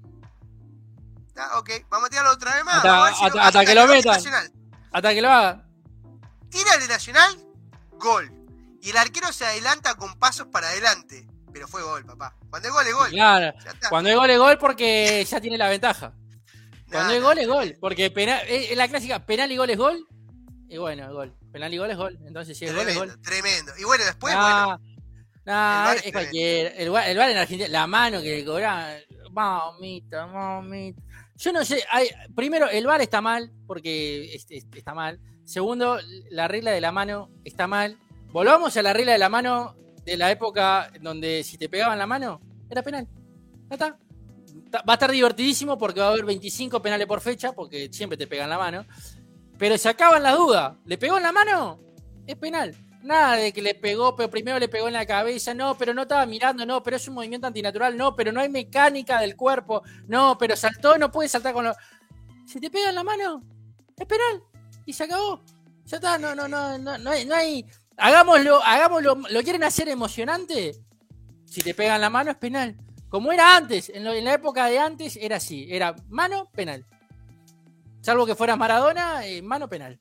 ¿Ah? Ok, vamos a tirarlo otra vez más. Hasta- vamos a ver si hasta- no- hasta que lo no metan. Nacional. Hasta que lo haga. Tira el de Nacional, gol. Y el arquero se adelanta con pasos para adelante. Pero fue gol, papá. Cuando es gol, es gol. Claro. Ya está. Cuando es gol, es gol porque ya tiene la ventaja. Cuando Nah, es nah, gol, es gol. Porque penal, es es la clásica, penal y gol es gol. Y bueno, es gol. Penal y gol es gol. Entonces, si es gol, es Tremendo, gol. tremendo. Y bueno, después, Ah, bueno. no, el VAR es, es cualquier. El VAR, el VAR en Argentina, la mano que le cobraban. Mamita, mamita. Yo no sé. Hay, primero, el VAR está mal, porque es- es- está mal. Segundo, la regla de la mano está mal. Volvamos a la regla de la mano de la época donde si te pegaban la mano, era penal. Ya está. Va a estar divertidísimo porque va a haber veinticinco penales por fecha, porque siempre te pegan la mano. Pero se acaban las dudas. ¿Le pegó en la mano? Es penal. Nada de que le pegó, pero primero le pegó en la cabeza. No, pero no estaba mirando. No, pero es un movimiento antinatural. No, pero no hay mecánica del cuerpo. No, pero saltó, no puede saltar con los... Si te pega en la mano, es penal. Y se acabó. Ya está, no, no, no, no, no hay... No hay... Hagámoslo, hagámoslo. ¿Lo quieren hacer emocionante? Si te pegan la mano, es penal. Como era antes, en, lo, en la época de antes era así, era mano, penal. Salvo que fuera Maradona, eh, mano, penal.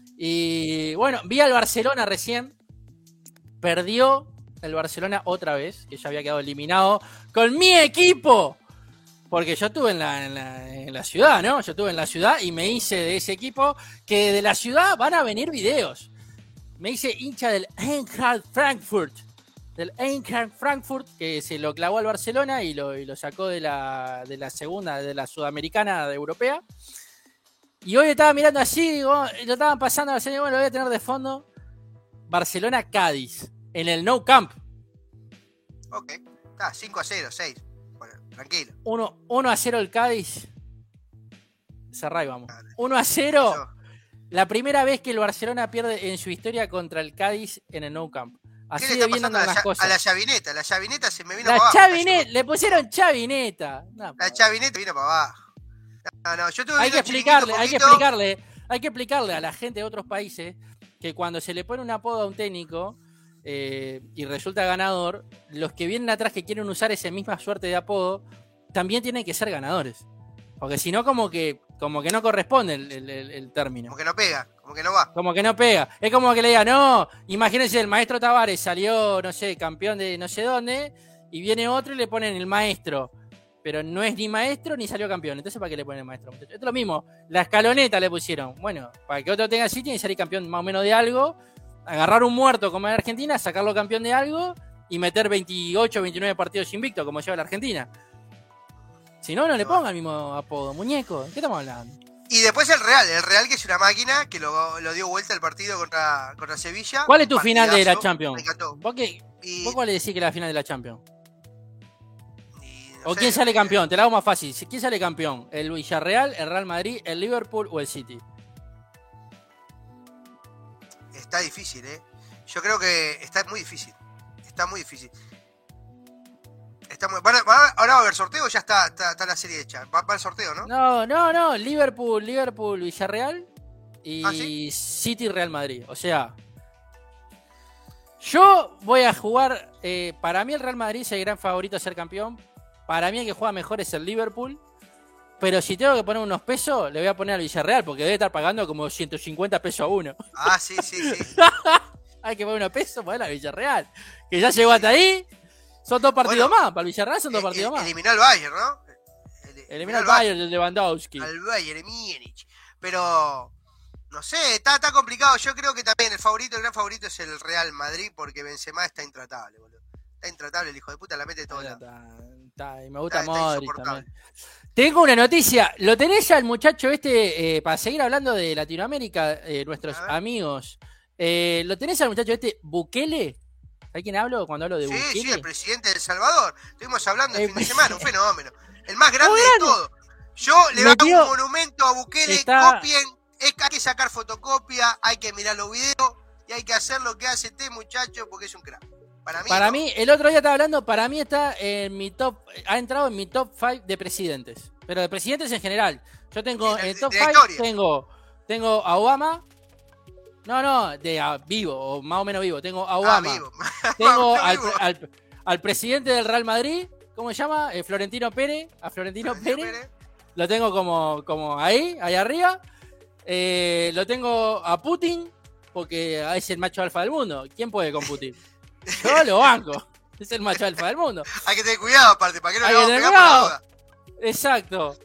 Y bueno, vi al Barcelona recién, perdió el Barcelona otra vez, que ya había quedado eliminado con mi equipo. Porque yo estuve en la, en, la, en la ciudad, ¿no? Yo estuve en la ciudad y me hice de ese equipo que de la ciudad van a venir videos. Me hice hincha del Eintracht Frankfurt. Del Eintracht Frankfurt, que se lo clavó al Barcelona y lo, y lo sacó de la, de la segunda, de la sudamericana de europea. Y hoy estaba mirando así, digo, lo estaban pasando a la serie, bueno, lo voy a tener de fondo. Barcelona-Cádiz, en el Nou Camp. Ok, está, cinco a cero, seis. Bueno, tranquilo. uno a cero el Cádiz. Cerrá y vamos. uno a cero. La primera vez que el Barcelona pierde en su historia contra el Cádiz en el Nou Camp. Así ¿Qué le de está bien pasando andan a la, las cosas. a la chavineta? La chavineta se me vino La para abajo. chavineta, le pusieron chavineta. No, la chavineta vino para abajo. No, no, yo tuve hay que explicarle, hay que explicarle, hay que explicarle a la gente de otros países que cuando se le pone un apodo a un técnico eh, y resulta ganador, los que vienen atrás que quieren usar esa misma suerte de apodo también tienen que ser ganadores. Porque si no, como que, como que no corresponde el, el, el, el término. Como que no pega, como que no va. Como que no pega. Es como que le diga, no, imagínense, el maestro Tavares salió, no sé, campeón de no sé dónde, y viene otro y le ponen el maestro. Pero no es ni maestro ni salió campeón. Entonces, ¿para qué le ponen el maestro? Esto es lo mismo. La escaloneta le pusieron. Bueno, para que otro tenga así, tiene que salir campeón más o menos de algo. Agarrar un muerto como en Argentina, sacarlo campeón de algo y meter veintiocho, veintinueve partidos invictos como lleva la Argentina. Si no, no le pongan el mismo apodo. Muñeco, ¿qué estamos hablando? Y después el Real. El Real que es una máquina que lo, lo dio vuelta el partido contra, contra Sevilla. ¿Cuál es tu final de la Champions? Me encantó. ¿Vos, qué, y... ¿Vos cuál le decís que es la final de la Champions? No ¿O sé, quién sale campeón? Te la hago más fácil. ¿Quién sale campeón? ¿El Villarreal, el Real Madrid, el Liverpool o el City? Está difícil, ¿eh? Yo creo que está muy difícil. Está muy difícil. Está muy... ¿Van a, van a, ¿Ahora va a haber sorteo o ya está, está, está la serie hecha? Va, va el sorteo, ¿no? No, no, no. Liverpool, Liverpool, Villarreal y ¿Ah, sí? City, Real Madrid. O sea, yo voy a jugar... Eh, para mí el Real Madrid es el gran favorito a ser campeón. Para mí el que juega mejor es el Liverpool. Pero si tengo que poner unos pesos, le voy a poner al Villarreal porque debe estar pagando como ciento cincuenta pesos a uno. Ah, sí, sí, sí. Hay que poner unos pesos para el Villarreal. Que ya llegó hasta ahí. Son dos partidos Bueno, más. Para el Villarreal son dos el, partidos el, más. Eliminó al Bayern, ¿no? El, Eliminó al Bayern de Lewandowski. Al Bayern, Múnich. Pero, no sé, está, está complicado. Yo creo que también el favorito, el gran favorito es el Real Madrid porque Benzema está intratable, boludo. Está intratable el hijo de puta, la mete todo lado. Y me gusta Está- está Modric insoportable. también. Tengo una noticia. ¿Lo tenés al muchacho este, eh, para seguir hablando de Latinoamérica, eh, nuestros A ver. amigos? Eh, ¿Lo tenés al muchacho este, Bukele? ¿Sabés quién hablo cuando hablo de Sí, Bukele? sí, el presidente de El Salvador. Estuvimos hablando el Eh, fin de semana, un fenómeno. El más grande Muy de grande. todo. Yo le Metió- hago un monumento a Bukele, Está- copien, es, hay que sacar fotocopia, hay que mirar los videos y hay que hacer lo que hace este muchacho porque es un crack. Para mí, Para no. mí, el otro día estaba hablando, para mí está en mi top, ha entrado en mi top cinco de presidentes. Pero de presidentes en general. Yo tengo, Sí, en de- el top de la cinco historia. tengo, tengo a Obama. No, no, de a vivo, o más o menos vivo. Tengo a Ah, Obama. vivo. Tengo No, al, vivo. al- al presidente del Real Madrid, ¿cómo se llama? Eh, Florentino Pérez. A Florentino Florentino Pérez. Pérez. Lo tengo como, como ahí, ahí arriba. Eh, lo tengo a Putin, porque es el macho alfa del mundo. ¿Quién puede con Putin? Yo lo banco. Es el macho alfa del mundo. Hay que tener cuidado aparte, para que no Hay le que vamos a tener pegar por la cuidado. duda. Exacto.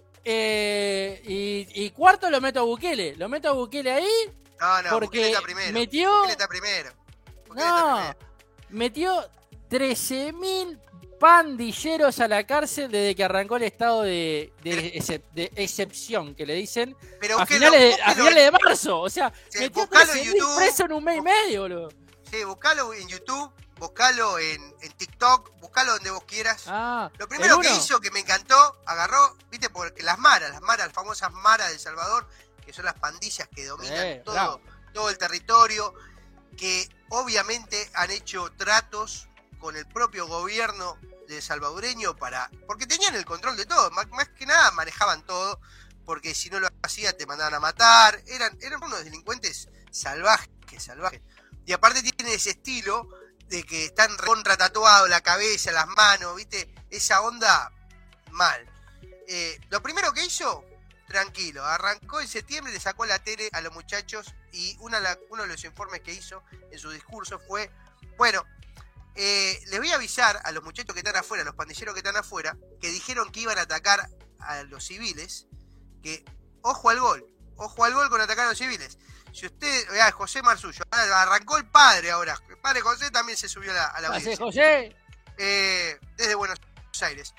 Eh, y, y cuarto lo meto a Bukele. Lo meto a Bukele ahí No, no, porque Bukele está primero. metió... Bukele está primero. Bukele está No, primero. metió trece mil pandilleros a la cárcel desde que arrancó el estado de, de, excep- de excepción, que le dicen, Pero a Bukele- finales, de, a Bukele- finales de marzo. O sea, Sí, metió buscalo en trece mil YouTube. presos en un mes y medio, boludo. Sí, buscalo en YouTube. buscalo en, en TikTok, buscalo donde vos quieras. Ah, Lo primero ¿el que uno? hizo, que me encantó, agarró, viste, porque las maras, las maras, las famosas maras de El Salvador, que son las pandillas que dominan Eh, todo, bravo. todo el territorio, que obviamente han hecho tratos con el propio gobierno de salvadoreño para, porque tenían el control de todo, más, más que nada manejaban todo, porque si no lo hacía te mandaban a matar, eran, eran unos delincuentes salvajes, salvajes. Y aparte tienen ese estilo de que están recontra tatuados, la cabeza, las manos, viste, esa onda mal. Eh, lo primero que hizo, tranquilo, arrancó en septiembre, le sacó la tele a los muchachos y una, uno de los informes que hizo en su discurso fue, bueno, eh, les voy a avisar a los muchachos que están afuera, a los pandilleros que están afuera, que dijeron que iban a atacar a los civiles, que ojo al gol, ojo al gol con atacar a los civiles. Si usted, vea, José Marzullo, arrancó el padre ahora, el padre José también se subió a la, a la audiencia. José. Eh, desde Buenos Aires.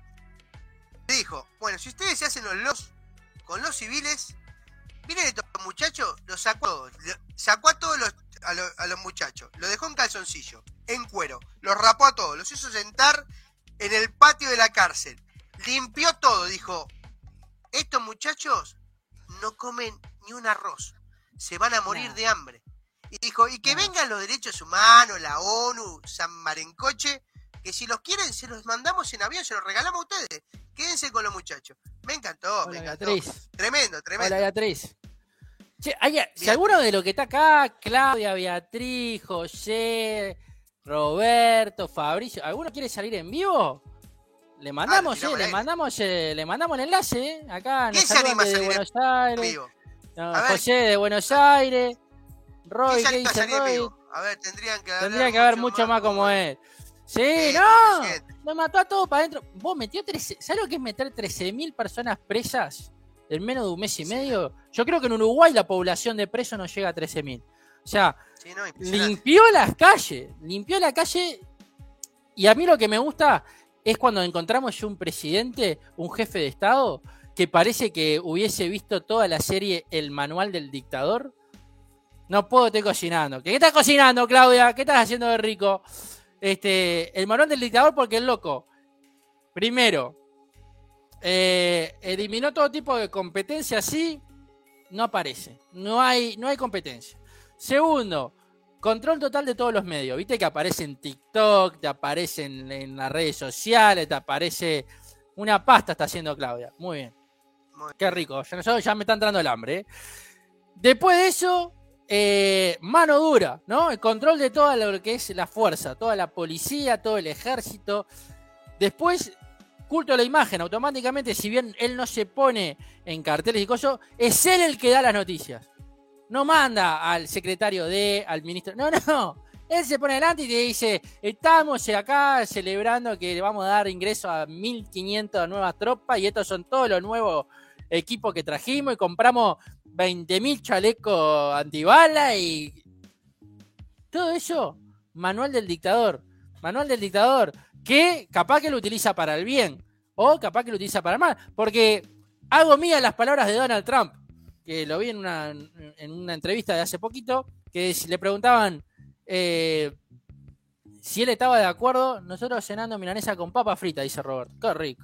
Dijo, bueno, si ustedes se hacen los los con los civiles, miren estos muchachos, los sacó a todos, sacó a todos los, a, los, a los muchachos, los dejó en calzoncillo, en cuero, los rapó a todos, los hizo sentar en el patio de la cárcel, limpió todo, dijo, estos muchachos no comen ni un arroz, se van a morir no. de hambre. Y dijo, y que no. vengan los derechos humanos, la ONU, San Marencoche, que si los quieren se los mandamos en avión, se los regalamos a ustedes. Quédense con los muchachos. Me encantó, Hola, me encantó. Beatriz. Tremendo, tremendo. Hola, Beatriz. Che, hay, si alguno de los que está acá, Claudia, Beatriz, José, Roberto, Fabricio, ¿alguno quiere salir en vivo? Le mandamos, Ah, eh, le mandamos, eh, le mandamos el enlace, eh. Acá nos ¿Quién se anima saludan a desde salir Buenos en Aires. vivo? No, A ver. José de Buenos Aires. Roy, ¿Quién se ¿qué anima a dice salir en Roy? vivo? A ver, tendrían que haber, Tendría que haber mucho más como él. Sí, Sí, no, suficiente. me mató a todo para adentro. Vos metió trece, ¿sabes lo que es meter trece mil personas presas en menos de un mes y medio? Yo creo que en Uruguay la población de presos no llega a trece mil. O sea, Sí, no, impresionante. limpió las calles, limpió la calle. Y a mí lo que me gusta es cuando encontramos un presidente, un jefe de Estado, que parece que hubiese visto toda la serie El Manual del Dictador. No puedo, estoy cocinando. ¿Qué estás cocinando, Claudia? ¿Qué estás haciendo de rico? Este, el Manual del Dictador, porque el loco, primero, eh, eliminó todo tipo de competencia, sí, no aparece. No hay, no hay competencia. Segundo, control total de todos los medios. Viste que aparece en TikTok, te aparece en, en las redes sociales, te aparece... Una pasta está haciendo Claudia. Muy bien. Muy Qué rico. Ya, ya, ya me está entrando el hambre. ¿eh? Después de eso, eh, mano dura, ¿no? El control de toda lo que es la fuerza, toda la policía, todo el ejército. Después, culto a la imagen. Automáticamente, si bien él no se pone en carteles y cosas, es él el que da las noticias. No manda al secretario de, al ministro. No, no. Él se pone delante y te dice, estamos acá celebrando que le vamos a dar ingreso a mil quinientas nuevas tropas y estos son todos los nuevos equipos que trajimos y compramos veinte mil chalecos antibalas y todo eso, manual del dictador. Manual del dictador que capaz que lo utiliza para el bien o capaz que lo utiliza para el mal. Porque hago mías las palabras de Donald Trump, que lo vi en una, en una entrevista de hace poquito, que le preguntaban... Eh, si él estaba de acuerdo, nosotros cenando milanesa con papa frita, dice Roberto. Qué rico.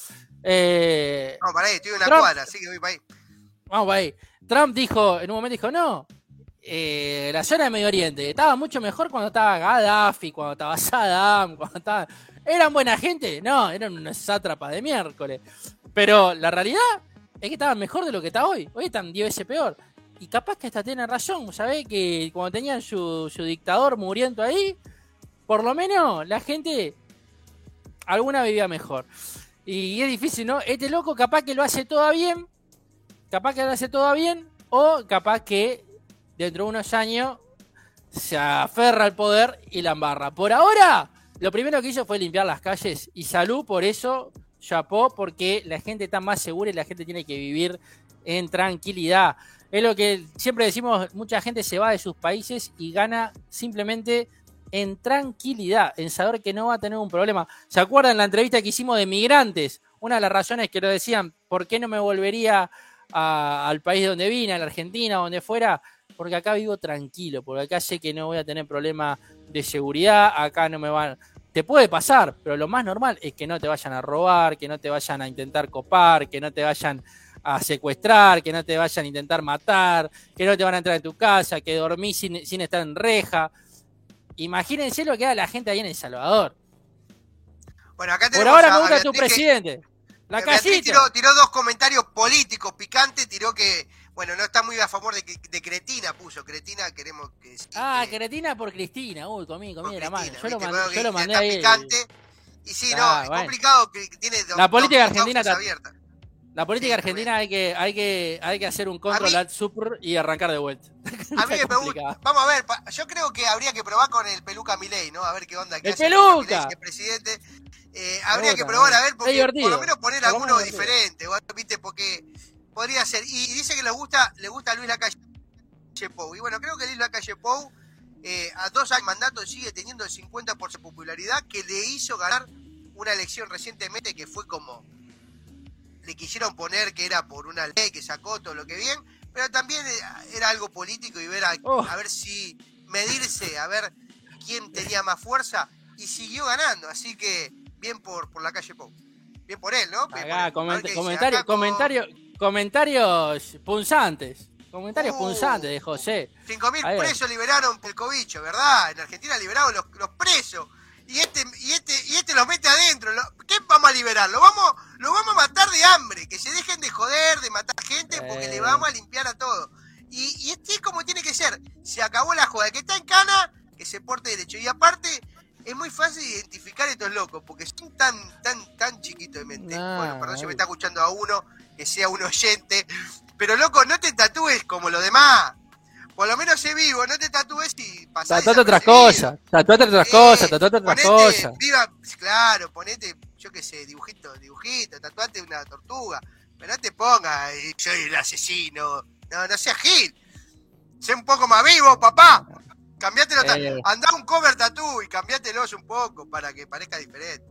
Eh, No, para ahí, estoy en una Trump, cuadra, así que voy para ahí. Vamos para ahí. Trump dijo, en un momento dijo, no, eh, la zona de Medio Oriente estaba mucho mejor cuando estaba Gaddafi, cuando estaba Saddam, cuando estaba... ¿Eran buena gente? No, eran unas sátrapas de miércoles. Pero la realidad es que estaban mejor de lo que está hoy. Hoy están diez veces peor. Y capaz que hasta tiene razón, ¿sabés? Que cuando tenían su, su dictador muriendo ahí, por lo menos la gente, alguna vivía mejor. Y es difícil, ¿no? Este loco capaz que lo hace todo bien, capaz que lo hace todo bien, o capaz que dentro de unos años se aferra al poder y la embarra. Por ahora, lo primero que hizo fue limpiar las calles y salud por eso, chapó, porque la gente está más segura y la gente tiene que vivir en tranquilidad. Es lo que siempre decimos, mucha gente se va de sus países y gana simplemente en tranquilidad, en saber que no va a tener un problema. ¿Se acuerdan la entrevista que hicimos de migrantes? Una de las razones que lo decían, ¿por qué no me volvería a, al país donde vine, a la Argentina, donde fuera? porque acá vivo tranquilo, porque acá sé que no voy a tener problemas de seguridad, acá no me van... Te puede pasar, pero lo más normal es que no te vayan a robar, que no te vayan a intentar copar, que no te vayan a secuestrar, que no te vayan a intentar matar, que no te van a entrar en tu casa, que dormís sin, sin estar en reja. Imagínense lo que da la gente ahí en El Salvador. Bueno, acá Por ahora me gusta Beatriz tu presidente. La Beatriz casita. tiró, tiró dos comentarios políticos picantes, tiró que, bueno, no está muy a favor de, de Cretina, puso. Cretina queremos que sí. Ah, que, Cretina por Cristina. Uy, comí, comí de la mano. Yo lo ¿viste? mandé, Bueno, yo lo mandé está ahí. Picante. Y sí, Ah, no, es bueno. complicado que tiene La política argentina está está- abierta. La política Sí, argentina hay que, hay que, hay que hacer un A control mí- alt super y arrancar de vuelta. A mí me Está gusta. complicado. Vamos a ver, pa- yo creo que habría que probar con el Peluca Milei, ¿no? A ver qué onda. Qué ¡El hace Peluca Peluca! Milei, si es presidente. Eh, Me habría gusta, que probar me a ver, gusta. porque Es divertido. por lo menos poner Por lo alguno menos es divertido. diferente, ¿o? ¿Viste? Porque podría ser. Y dice que le gusta, le gusta a Luis Lacalle Pou. Y bueno, creo que Luis Lacalle Pou, eh, a dos años de mandato, sigue teniendo el cincuenta por ciento de popularidad que le hizo ganar una elección recientemente que fue como... Le quisieron poner que era por una ley que sacó todo lo que bien, pero también era algo político y ver a, Oh. a ver si medirse, a ver quién tenía más fuerza, y siguió ganando, así que bien por, por Lacalle Pou. Bien por él, ¿no? Bien por Acá, él. coment- A ver qué dice. comentario- Acá con comentario- comentarios punzantes. Comentarios Uh. punzantes de José. cinco mil Ahí va. presos liberaron por el cobicho, ¿verdad? En Argentina liberaron los, los presos. Y este, y este, y este los mete adentro. Lo- ¿Qué vamos a liberar? Lo vamos, lo vamos a matar de hambre. Que se dejen de joder, de matar gente, porque Eh. le vamos a limpiar a todo. Y, y este es como tiene que ser. Se acabó la joda. El que está en cana, que se porte derecho. Y aparte, es muy fácil identificar a estos locos, porque son tan, tan, tan chiquitos de mente. Nah, bueno, perdón, si ahí. me está escuchando a uno, que sea un oyente. Pero loco, no te tatúes como los demás. Por lo menos sé vivo, no te tatúes y pasás Tatuate otras desapercibido. cosas. Tatuate otras Eh, cosas. Tatuate otras ponete, cosas. Viva, claro, ponete, yo qué sé, dibujito, dibujito, tatuate una tortuga. Pero no te pongas, eh, soy el asesino. No, no seas gil. Sé un poco más vivo, papá. Cambiátelo. ta- Eh. Andá un cover tattoo y cambiátelos un poco para que parezca diferente.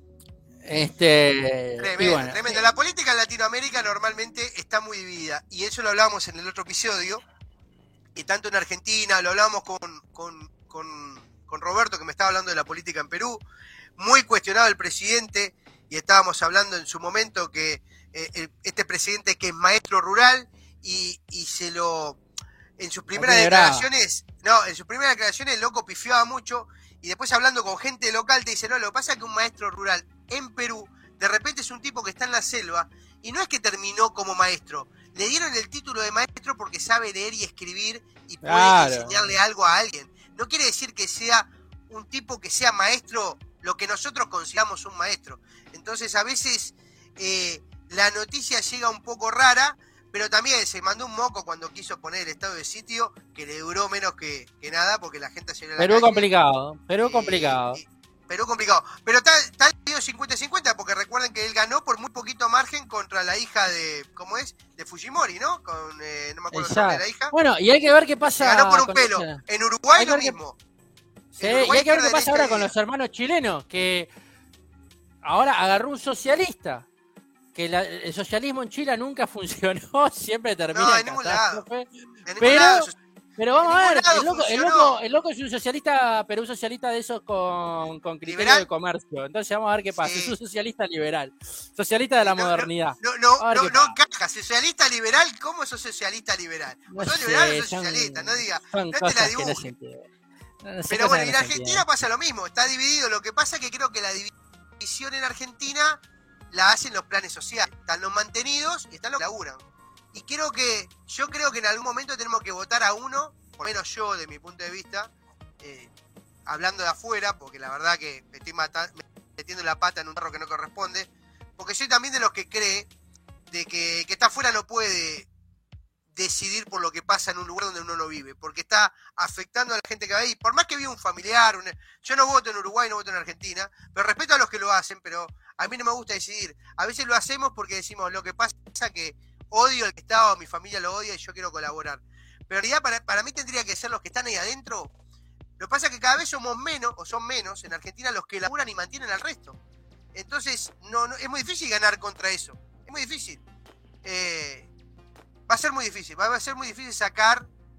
Este. y Tremendo, bueno, tremendo. La política en Latinoamérica normalmente está muy dividida. Y eso lo hablábamos en el otro episodio. Y tanto en Argentina, lo hablábamos con, con, con, con Roberto, que me estaba hablando de la política en Perú. Muy cuestionado el presidente. Y estábamos hablando en su momento que eh, el- este presidente que es maestro rural y, y se lo... En sus primeras tiene brava. declaraciones, no, en sus primeras declaraciones el loco pifiaba mucho y después hablando con gente local te dice, no, lo que pasa es que un maestro rural en Perú, de repente es un tipo que está en la selva y no es que terminó como maestro, le dieron el título de maestro porque sabe leer y escribir y puede Claro. enseñarle algo a alguien. No quiere decir que sea un tipo que sea maestro, lo que nosotros consideramos un maestro. Entonces a veces eh, la noticia llega un poco rara, pero también se mandó un moco cuando quiso poner el estado de sitio, que le duró menos que, que nada, porque la gente salió a la Perú calle. complicado. Perú Y- complicado. y- Perú complicado. Pero está, está dividido cincuenta cincuenta, porque recuerden que él ganó por muy poquito margen contra la hija de, ¿cómo es? De Fujimori, ¿no? Con, eh, no me acuerdo el nombre de la hija. Bueno, y hay que ver qué Se pasa. ganó por un con pelo. esa- En Uruguay Hay que lo ver qué- mismo. Sí, En y Uruguay hay que ver qué izquierda, pasa ahora derecha con y- los hermanos chilenos, que ahora agarró un socialista. Que la- el socialismo en Chile nunca funcionó, siempre termina No, en en ningún lado. catástrofe. En ningún Pero- lado, Pero vamos En a ningún ver, lado el loco, el, funcionó. loco, el loco es un socialista, pero un socialista de esos con, con criterio ¿Liberal? de comercio. Entonces vamos a ver qué pasa. Sí. Es un socialista liberal. Socialista de la No, no, modernidad. No, no, A ver no, qué no pasa. encaja. Socialista liberal, ¿cómo sos socialista liberal? No ¿O sos sé, liberal o sos son- socialista? No diga, Son no te la cosas que no dibujes. se entienden. No sé, Pero cosas bueno, que y no en se Argentina entienden. pasa lo mismo, está dividido. Lo que pasa es que creo que la división en Argentina la hacen los planes sociales. Están los mantenidos y están los que laburan. Y creo que, yo creo que en algún momento tenemos que votar a uno, por lo menos yo, de mi punto de vista, eh, hablando de afuera, porque la verdad que me estoy mata- metiendo la pata en un carro que no corresponde, porque soy también de los que cree de que, que está afuera no puede decidir por lo que pasa en un lugar donde uno no vive, porque está afectando a la gente que va ahí, por más que viva un familiar, un- yo no voto en Uruguay, no voto en Argentina, pero respeto a los que lo hacen, pero a mí no me gusta decidir. A veces lo hacemos porque decimos, lo que pasa es que odio al que está o mi familia lo odia y yo quiero colaborar. Pero en realidad para, para mí tendría que ser los que están ahí adentro. Lo que pasa es que cada vez somos menos, o son menos, en Argentina los que laburan y mantienen al resto. Entonces, no, no, es muy difícil ganar contra eso. Es muy difícil. Eh, va a ser muy difícil. Va a ser muy difícil sacar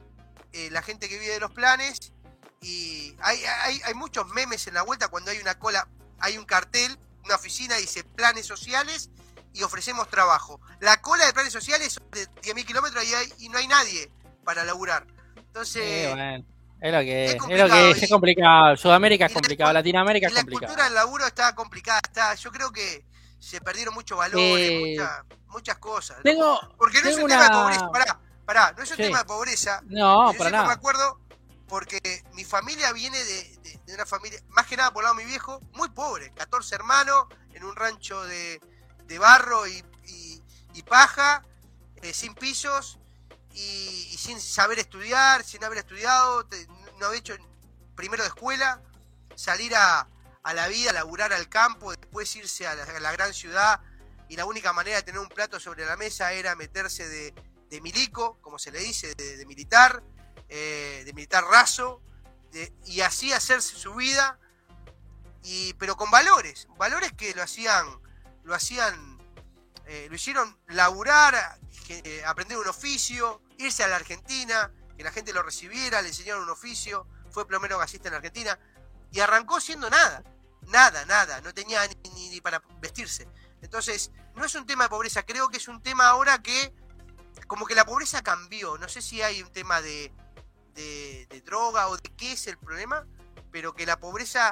eh, la gente que vive de los planes, y hay, hay, hay muchos memes en la vuelta cuando hay una cola, hay un cartel, una oficina dice planes sociales y ofrecemos trabajo. La cola de planes sociales son de diez mil kilómetros y, hay, y no hay nadie para laburar. Entonces, eh, bueno, es lo que es, es, es lo que es, y, es complicado. Sudamérica es complicado, la, Latinoamérica es la complicado. cultura del laburo está complicada, está, yo creo que se perdieron muchos valores, Eh, mucha, muchas cosas. Tengo, Porque no tengo es un una... tema de pobreza, pará, pará, no es un sí. tema de pobreza. No, yo para siempre nada. me acuerdo porque mi familia viene de, de, de una familia, más que nada por el lado de mi viejo, muy pobre, catorce hermanos, en un rancho de, de barro y, y, y paja, eh, sin pisos y, y sin saber estudiar, sin haber estudiado, te, no había hecho primero de escuela, salir a, a la vida, laburar al campo, después irse a la, a la gran ciudad, y la única manera de tener un plato sobre la mesa era meterse de, de milico, como se le dice, de, de militar, eh, de militar raso, de, y así hacerse su vida, y, pero con valores, valores que lo hacían, lo hacían, eh, lo hicieron laburar, eh, aprender un oficio, irse a la Argentina, que la gente lo recibiera, le enseñaron un oficio, fue plomero gasista en la Argentina, y arrancó siendo nada, nada, nada, no tenía ni, ni, ni para vestirse. Entonces, no es un tema de pobreza, creo que es un tema ahora que, como que la pobreza cambió, no sé si hay un tema de, de, de droga o de qué es el problema, pero que la pobreza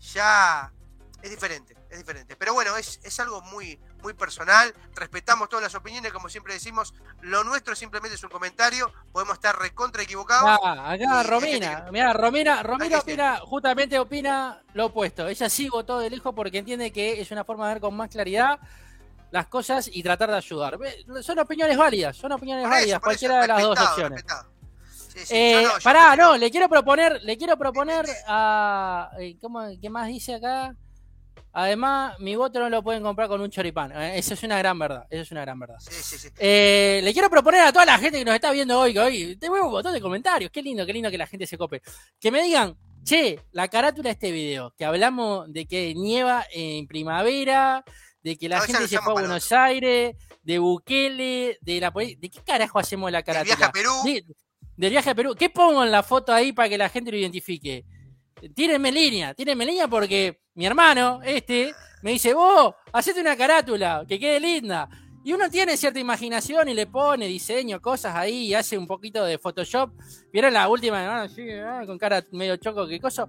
ya es diferente, es diferente. Pero bueno, es, es algo muy, muy personal, respetamos todas las opiniones, como siempre decimos, lo nuestro simplemente es un comentario, podemos estar recontra equivocados. Ah, acá y, Romina, que... mira, Romina, Romina opina, justamente opina lo opuesto. Ella sí votó del hijo porque entiende que es una forma de ver con más claridad las cosas y tratar de ayudar. Son opiniones válidas, son opiniones por eso, válidas, por cualquiera eso, de las dos respetado, opciones. Respetado. Sí, sí, Eh, no, no, pará, prefiero... no, le quiero proponer, le quiero proponer a, ¿cómo, ¿qué más dice acá? Además, mi voto no lo pueden comprar con un choripán. Eh, eso es una gran verdad. Eso es una gran verdad. Sí, sí, sí. Eh, le quiero proponer a toda la gente que nos está viendo hoy, que hoy tengo un montón de comentarios. Qué lindo, qué lindo que la gente se cope. Que me digan, che, la carátula de este video, que hablamos de que nieva en primavera, de que la no, gente se fue a Buenos Aires, de Bukele, de la ¿de qué carajo hacemos la carátula? Del viaje a Perú. De, del viaje a Perú. ¿Qué pongo en la foto ahí para que la gente lo identifique? Tírenme línea, tírenme línea porque mi hermano, este, me dice, vos, hacete una carátula, que quede linda. Y uno tiene cierta imaginación y le pone diseño, cosas ahí, y hace un poquito de Photoshop. ¿Vieron la última? Ah, sí, ah, con cara medio choco, qué cosa.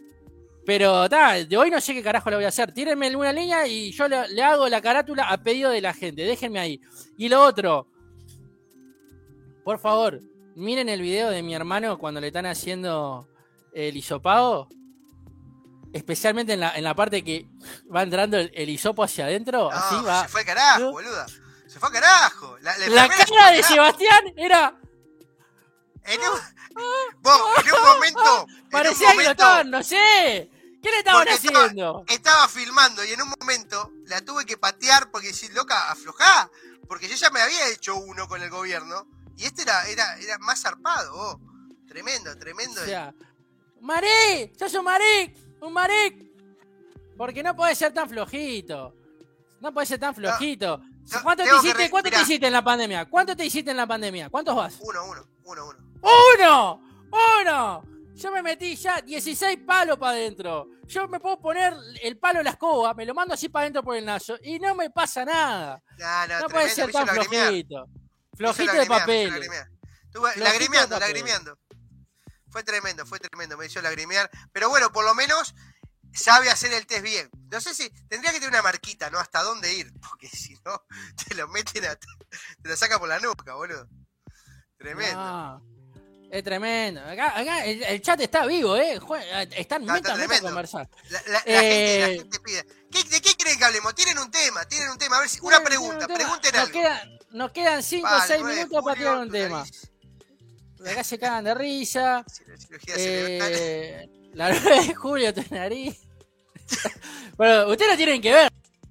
Pero, ta, de hoy no sé qué carajo lo voy a hacer. Tírenme una línea y yo le, le hago la carátula a pedido de la gente. Déjenme ahí. Y lo otro, por favor, miren el video de mi hermano cuando le están haciendo el hisopado, especialmente en la, en la parte que va entrando el, el hisopo hacia adentro, no, así va. Se fue al carajo, boluda. Se fue al carajo. La, la, la cara de Sebastián era. En un, vos, en un momento. Parecía en un que lo estaban, no sé. ¿Qué le estaban haciendo? Estaba, estaba filmando y en un momento la tuve que patear porque decir, loca, aflojá. Porque yo ya me había hecho uno con el gobierno y este era, era, era más zarpado. Oh. Tremendo, tremendo. O sea, ¡Marí! ¡Sos un maric! ¡Un maric! Porque no podés ser tan flojito. No podés ser tan flojito. No, ¿Cuánto, te hiciste, re... ¿cuánto te hiciste en la pandemia? ¿Cuánto te hiciste en la pandemia? ¿Cuántos vas? Uno, uno, uno, uno. ¡Uno! ¡Uno! Yo me metí ya dieciséis palos para adentro. Yo me puedo poner el palo en la escoba, me lo mando así para adentro por el naso y no me pasa nada. No, no, no puede ser tan flojito. Flojito de papel. Lagrimeando, lagrimeando. Fue tremendo, fue tremendo, me hizo lagrimear. Pero bueno, por lo menos sabe hacer el test bien. No sé si tendría que tener una marquita, ¿no? Hasta dónde ir. Porque si no, te lo meten a, te lo saca por la nuca, boludo. Tremendo. No, es tremendo. Acá, acá el, el chat está vivo, ¿eh? Están no, meta, meta a conversar. La, la, eh... la, gente, la gente pide. ¿Qué, ¿De qué creen que hablemos? Tienen un tema, tienen un tema. A ver si. Una pregunta, pregunten nos algo. Queda, nos quedan cinco o seis minutos para tirar un tema. Nariz. Acá se cagan de risa. Eh, la nueve de julio, tu nariz. Bueno, ustedes lo tienen que ver.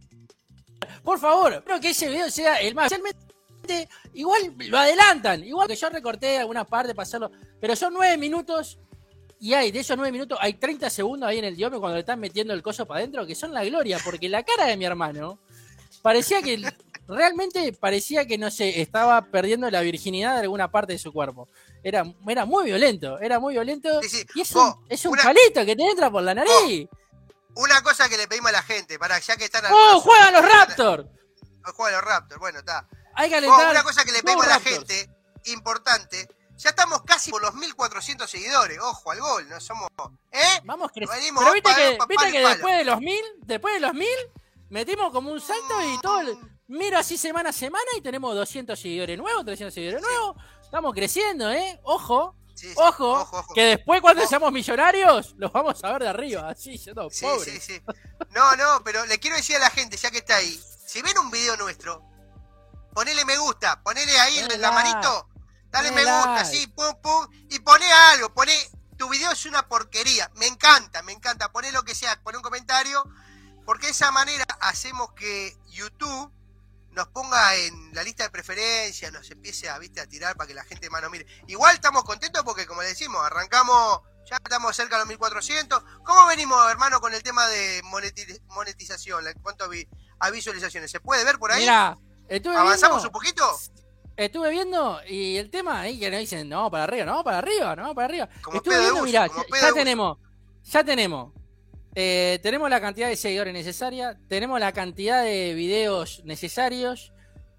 Por favor, espero que ese video sea el más. Igual lo adelantan. Igual que yo recorté alguna parte para hacerlo. Pero son nueve minutos. Y hay, de esos nueve minutos, hay treinta segundos ahí en el diome cuando le están metiendo el coso para adentro, que son la gloria. Porque la cara de mi hermano parecía que realmente parecía que, no sé, estaba perdiendo la virginidad de alguna parte de su cuerpo. Era, era muy violento, era muy violento. Sí, sí. Y es Vos, un, es un una, palito que te entra por la nariz. vos, una cosa que le pedimos a la gente, para ya que están... ¡Oh, juegan los Raptors! Juegan los Raptors, bueno, está. Hay que alentar. Una cosa que le pedimos a la Raptors. gente, importante, ya estamos casi por los mil cuatrocientos seguidores. Ojo al gol, no somos. ¿Eh? Vamos creciendo. Venimos, Pero viste pa- que, pa- viste palo y que palo. después de los mil, después de los mil, metimos como un salto y todo. El, miro así semana a semana y tenemos doscientos seguidores nuevos, trescientos seguidores Sí. nuevos. Estamos creciendo, ¿eh? Ojo. Sí, sí, Ojo, ojo, ojo. que después cuando Ojo. seamos millonarios, los vamos a ver de arriba, así, siendo Sí, pobres. sí, sí. No, no, pero le quiero decir a la gente, ya que está ahí, si ven un video nuestro, ponele me gusta, ponele ahí Ponele en la like. manito, dale Ponele me gusta, like. sí, pum, pum, y poné algo, poné, tu video es una porquería, me encanta, me encanta, poné lo que sea, poné un comentario, porque de esa manera hacemos que YouTube nos ponga en la lista de preferencias, nos empiece a, ¿viste? a tirar para que la gente más nos mire. Igual estamos contentos porque, como le decimos, arrancamos, ya estamos cerca de los mil cuatrocientos. ¿Cómo venimos, hermano, con el tema de moneti- monetización? En cuanto a, vi- a visualizaciones, ¿se puede ver por ahí? Mira, estuve ¿Avanzamos viendo, un poquito? estuve viendo y el tema ahí que nos dicen, no, para arriba, no, para arriba, no, para arriba. Como Estuve pedo de viendo, uso, mirá, como ya, pedo ya de uso. tenemos, ya tenemos. Eh, tenemos la cantidad de seguidores necesaria, tenemos la cantidad de videos necesarios,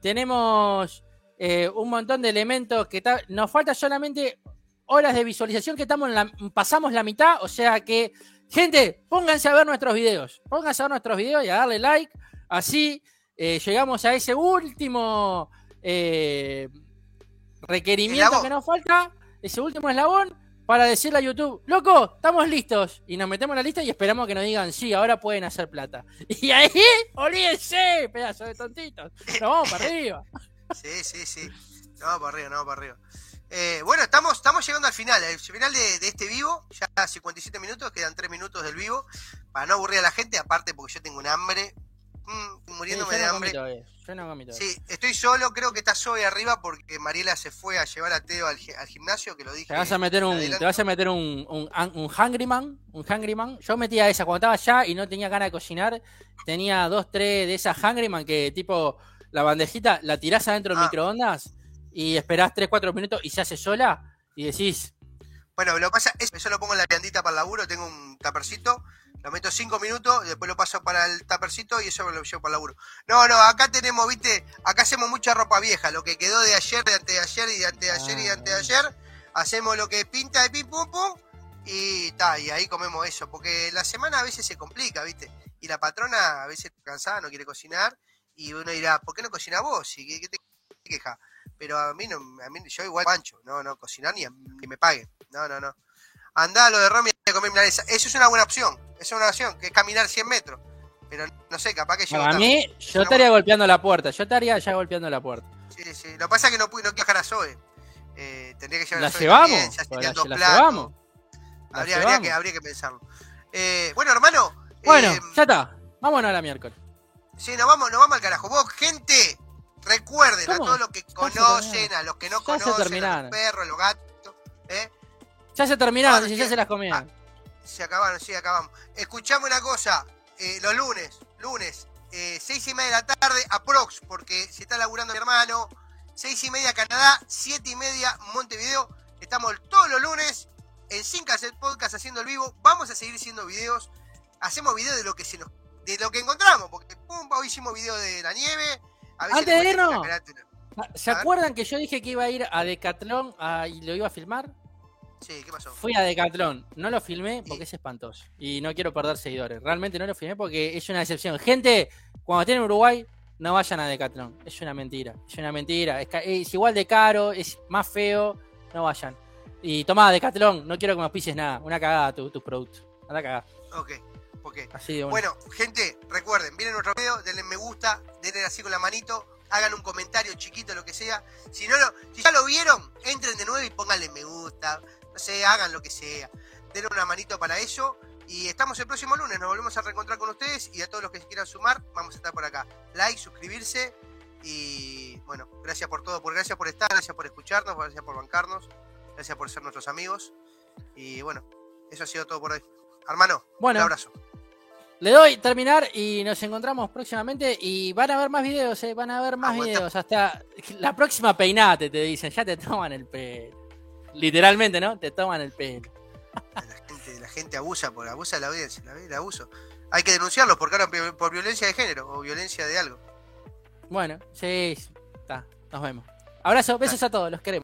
tenemos eh, un montón de elementos que ta- nos falta solamente horas de visualización que estamos en la, pasamos la mitad, o sea que, gente, pónganse a ver nuestros videos, pónganse a ver nuestros videos y a darle like, así eh, llegamos a ese último eh, requerimiento Eslabón. que nos falta, ese último eslabón, para decirle a YouTube, loco, estamos listos. Y nos metemos en la lista y esperamos que nos digan, sí, ahora pueden hacer plata. Y ahí, olvídense, pedazo de tontitos. Nos vamos para arriba. Sí, sí, sí. No, para arriba, no, para arriba. Eh, bueno, estamos, estamos llegando al final, al final de, de este vivo, ya cincuenta y siete minutos, quedan tres minutos del vivo, para no aburrir a la gente, aparte porque yo tengo un hambre, mm, muriéndome Sí, yo de no hambre. comí todavía, yo no comí todavía. Sí, estoy solo, creo que está Zoe arriba porque Mariela se fue a llevar a Teo al, gi- al gimnasio, que lo dije. Te vas a meter un, adelante. te vas a meter un, un, un hungry man, un hungry man. Yo metía esa cuando estaba allá y no tenía ganas de cocinar. Tenía dos, tres de esas hungry man que tipo la bandejita la tirás adentro del Ah. microondas y esperás tres, cuatro minutos y se hace sola y decís, Bueno, lo que pasa es que yo lo pongo en la viandita para el laburo, tengo un tapercito, lo meto cinco minutos, después lo paso para el tapercito y eso me lo llevo para el laburo. No, no, acá tenemos, viste, acá hacemos mucha ropa vieja, lo que quedó de ayer, de antes de ayer y de antes de ayer y de antes de ayer, hacemos lo que pinta de pim pum pum y ta, y ahí comemos eso, porque la semana a veces se complica, viste, y la patrona a veces está cansada, no quiere cocinar, y uno dirá, ¿por qué no cocinas vos? ¿Y qué, qué te queja? Pero a mí no, a mí yo igual mancho, no, no, cocinar ni, ni me paguen, no, no, no. Andá a lo de Romy a comer milanesa, eso es una buena opción, es una opción, que es caminar cien metros, pero no sé, capaz que llego para tarde. mí, yo estaría golpeando la puerta, yo estaría ya golpeando la puerta. Sí, sí, lo que pasa es que no, pu- no quiero dejar a Zoe, eh, tendría que llevar La a Zoe llevamos, también, ya pues serían la, dos la platos. llevamos. La Habría, habría, llevamos. que, habría que pensarlo. Eh, bueno, hermano, Bueno, eh, ya está, vámonos a la miércoles. sí, nos vamos, nos vamos al carajo. Vos, gente, recuerden a ¿Cómo? todos los que Ya se conocen, terminaron. a los que no Ya se conocen, a terminaron. los perros, a los gatos, ¿eh? Ya se terminaron, Ah, si es ya que- se las comían. Se acabaron, sí, acabamos. Escuchame una cosa, eh, los lunes, lunes, eh, seis y media de la tarde, aprox, porque se está laburando mi hermano, seis y media Canadá, siete y media Montevideo, estamos todos los lunes en Sin Cassette Podcast haciendo el vivo, vamos a seguir haciendo videos, hacemos videos de lo que se nos, de lo que encontramos, porque pum, hoy hicimos video de la nieve, a veces Antes le de cuesta irnos. la carátula. ¿Se A ver. acuerdan que yo dije que iba a ir a Decathlon a- y lo iba a filmar? Sí, ¿qué pasó? Fui a Decathlon, no lo filmé porque Y- es espantoso y no quiero perder seguidores. Realmente no lo filmé porque es una decepción. Gente, cuando estén en Uruguay, no vayan a Decathlon. Es una mentira, es una mentira. Es, ca- es igual de caro, es más feo, no vayan. Y tomá, Decathlon, no quiero que me pises nada. Una cagada tu- tus productos. Anda a cagar. Ok, ok. Así de bueno. Bueno, gente, recuerden, miren nuestro video, denle me gusta, denle así con la manito, hagan un comentario chiquito, lo que sea. Si no lo, si ya lo vieron, entren de nuevo y pónganle me gusta, no sé, hagan lo que sea. Denle una manito para eso. Y estamos el próximo lunes, nos volvemos a reencontrar con ustedes y a todos los que se quieran sumar, vamos a estar por acá. Like, suscribirse y bueno, gracias por todo, por, gracias por estar, gracias por escucharnos, gracias por bancarnos, gracias por ser nuestros amigos. Y bueno, eso ha sido todo por hoy. Hermano, Bueno. un abrazo. Le doy terminar y nos encontramos próximamente y van a ver más videos, eh, van a ver más Aguanta. videos. Hasta la próxima peinate, te dicen, ya te toman el pelo. Literalmente, ¿no? Te toman el pelo. La gente, la gente abusa, por abusa de la audiencia, la- el abuso. Hay que denunciarlos porque ahora por, por violencia de género o violencia de algo. Bueno, sí, está. Nos vemos. Abrazo, besos a todos, los queremos.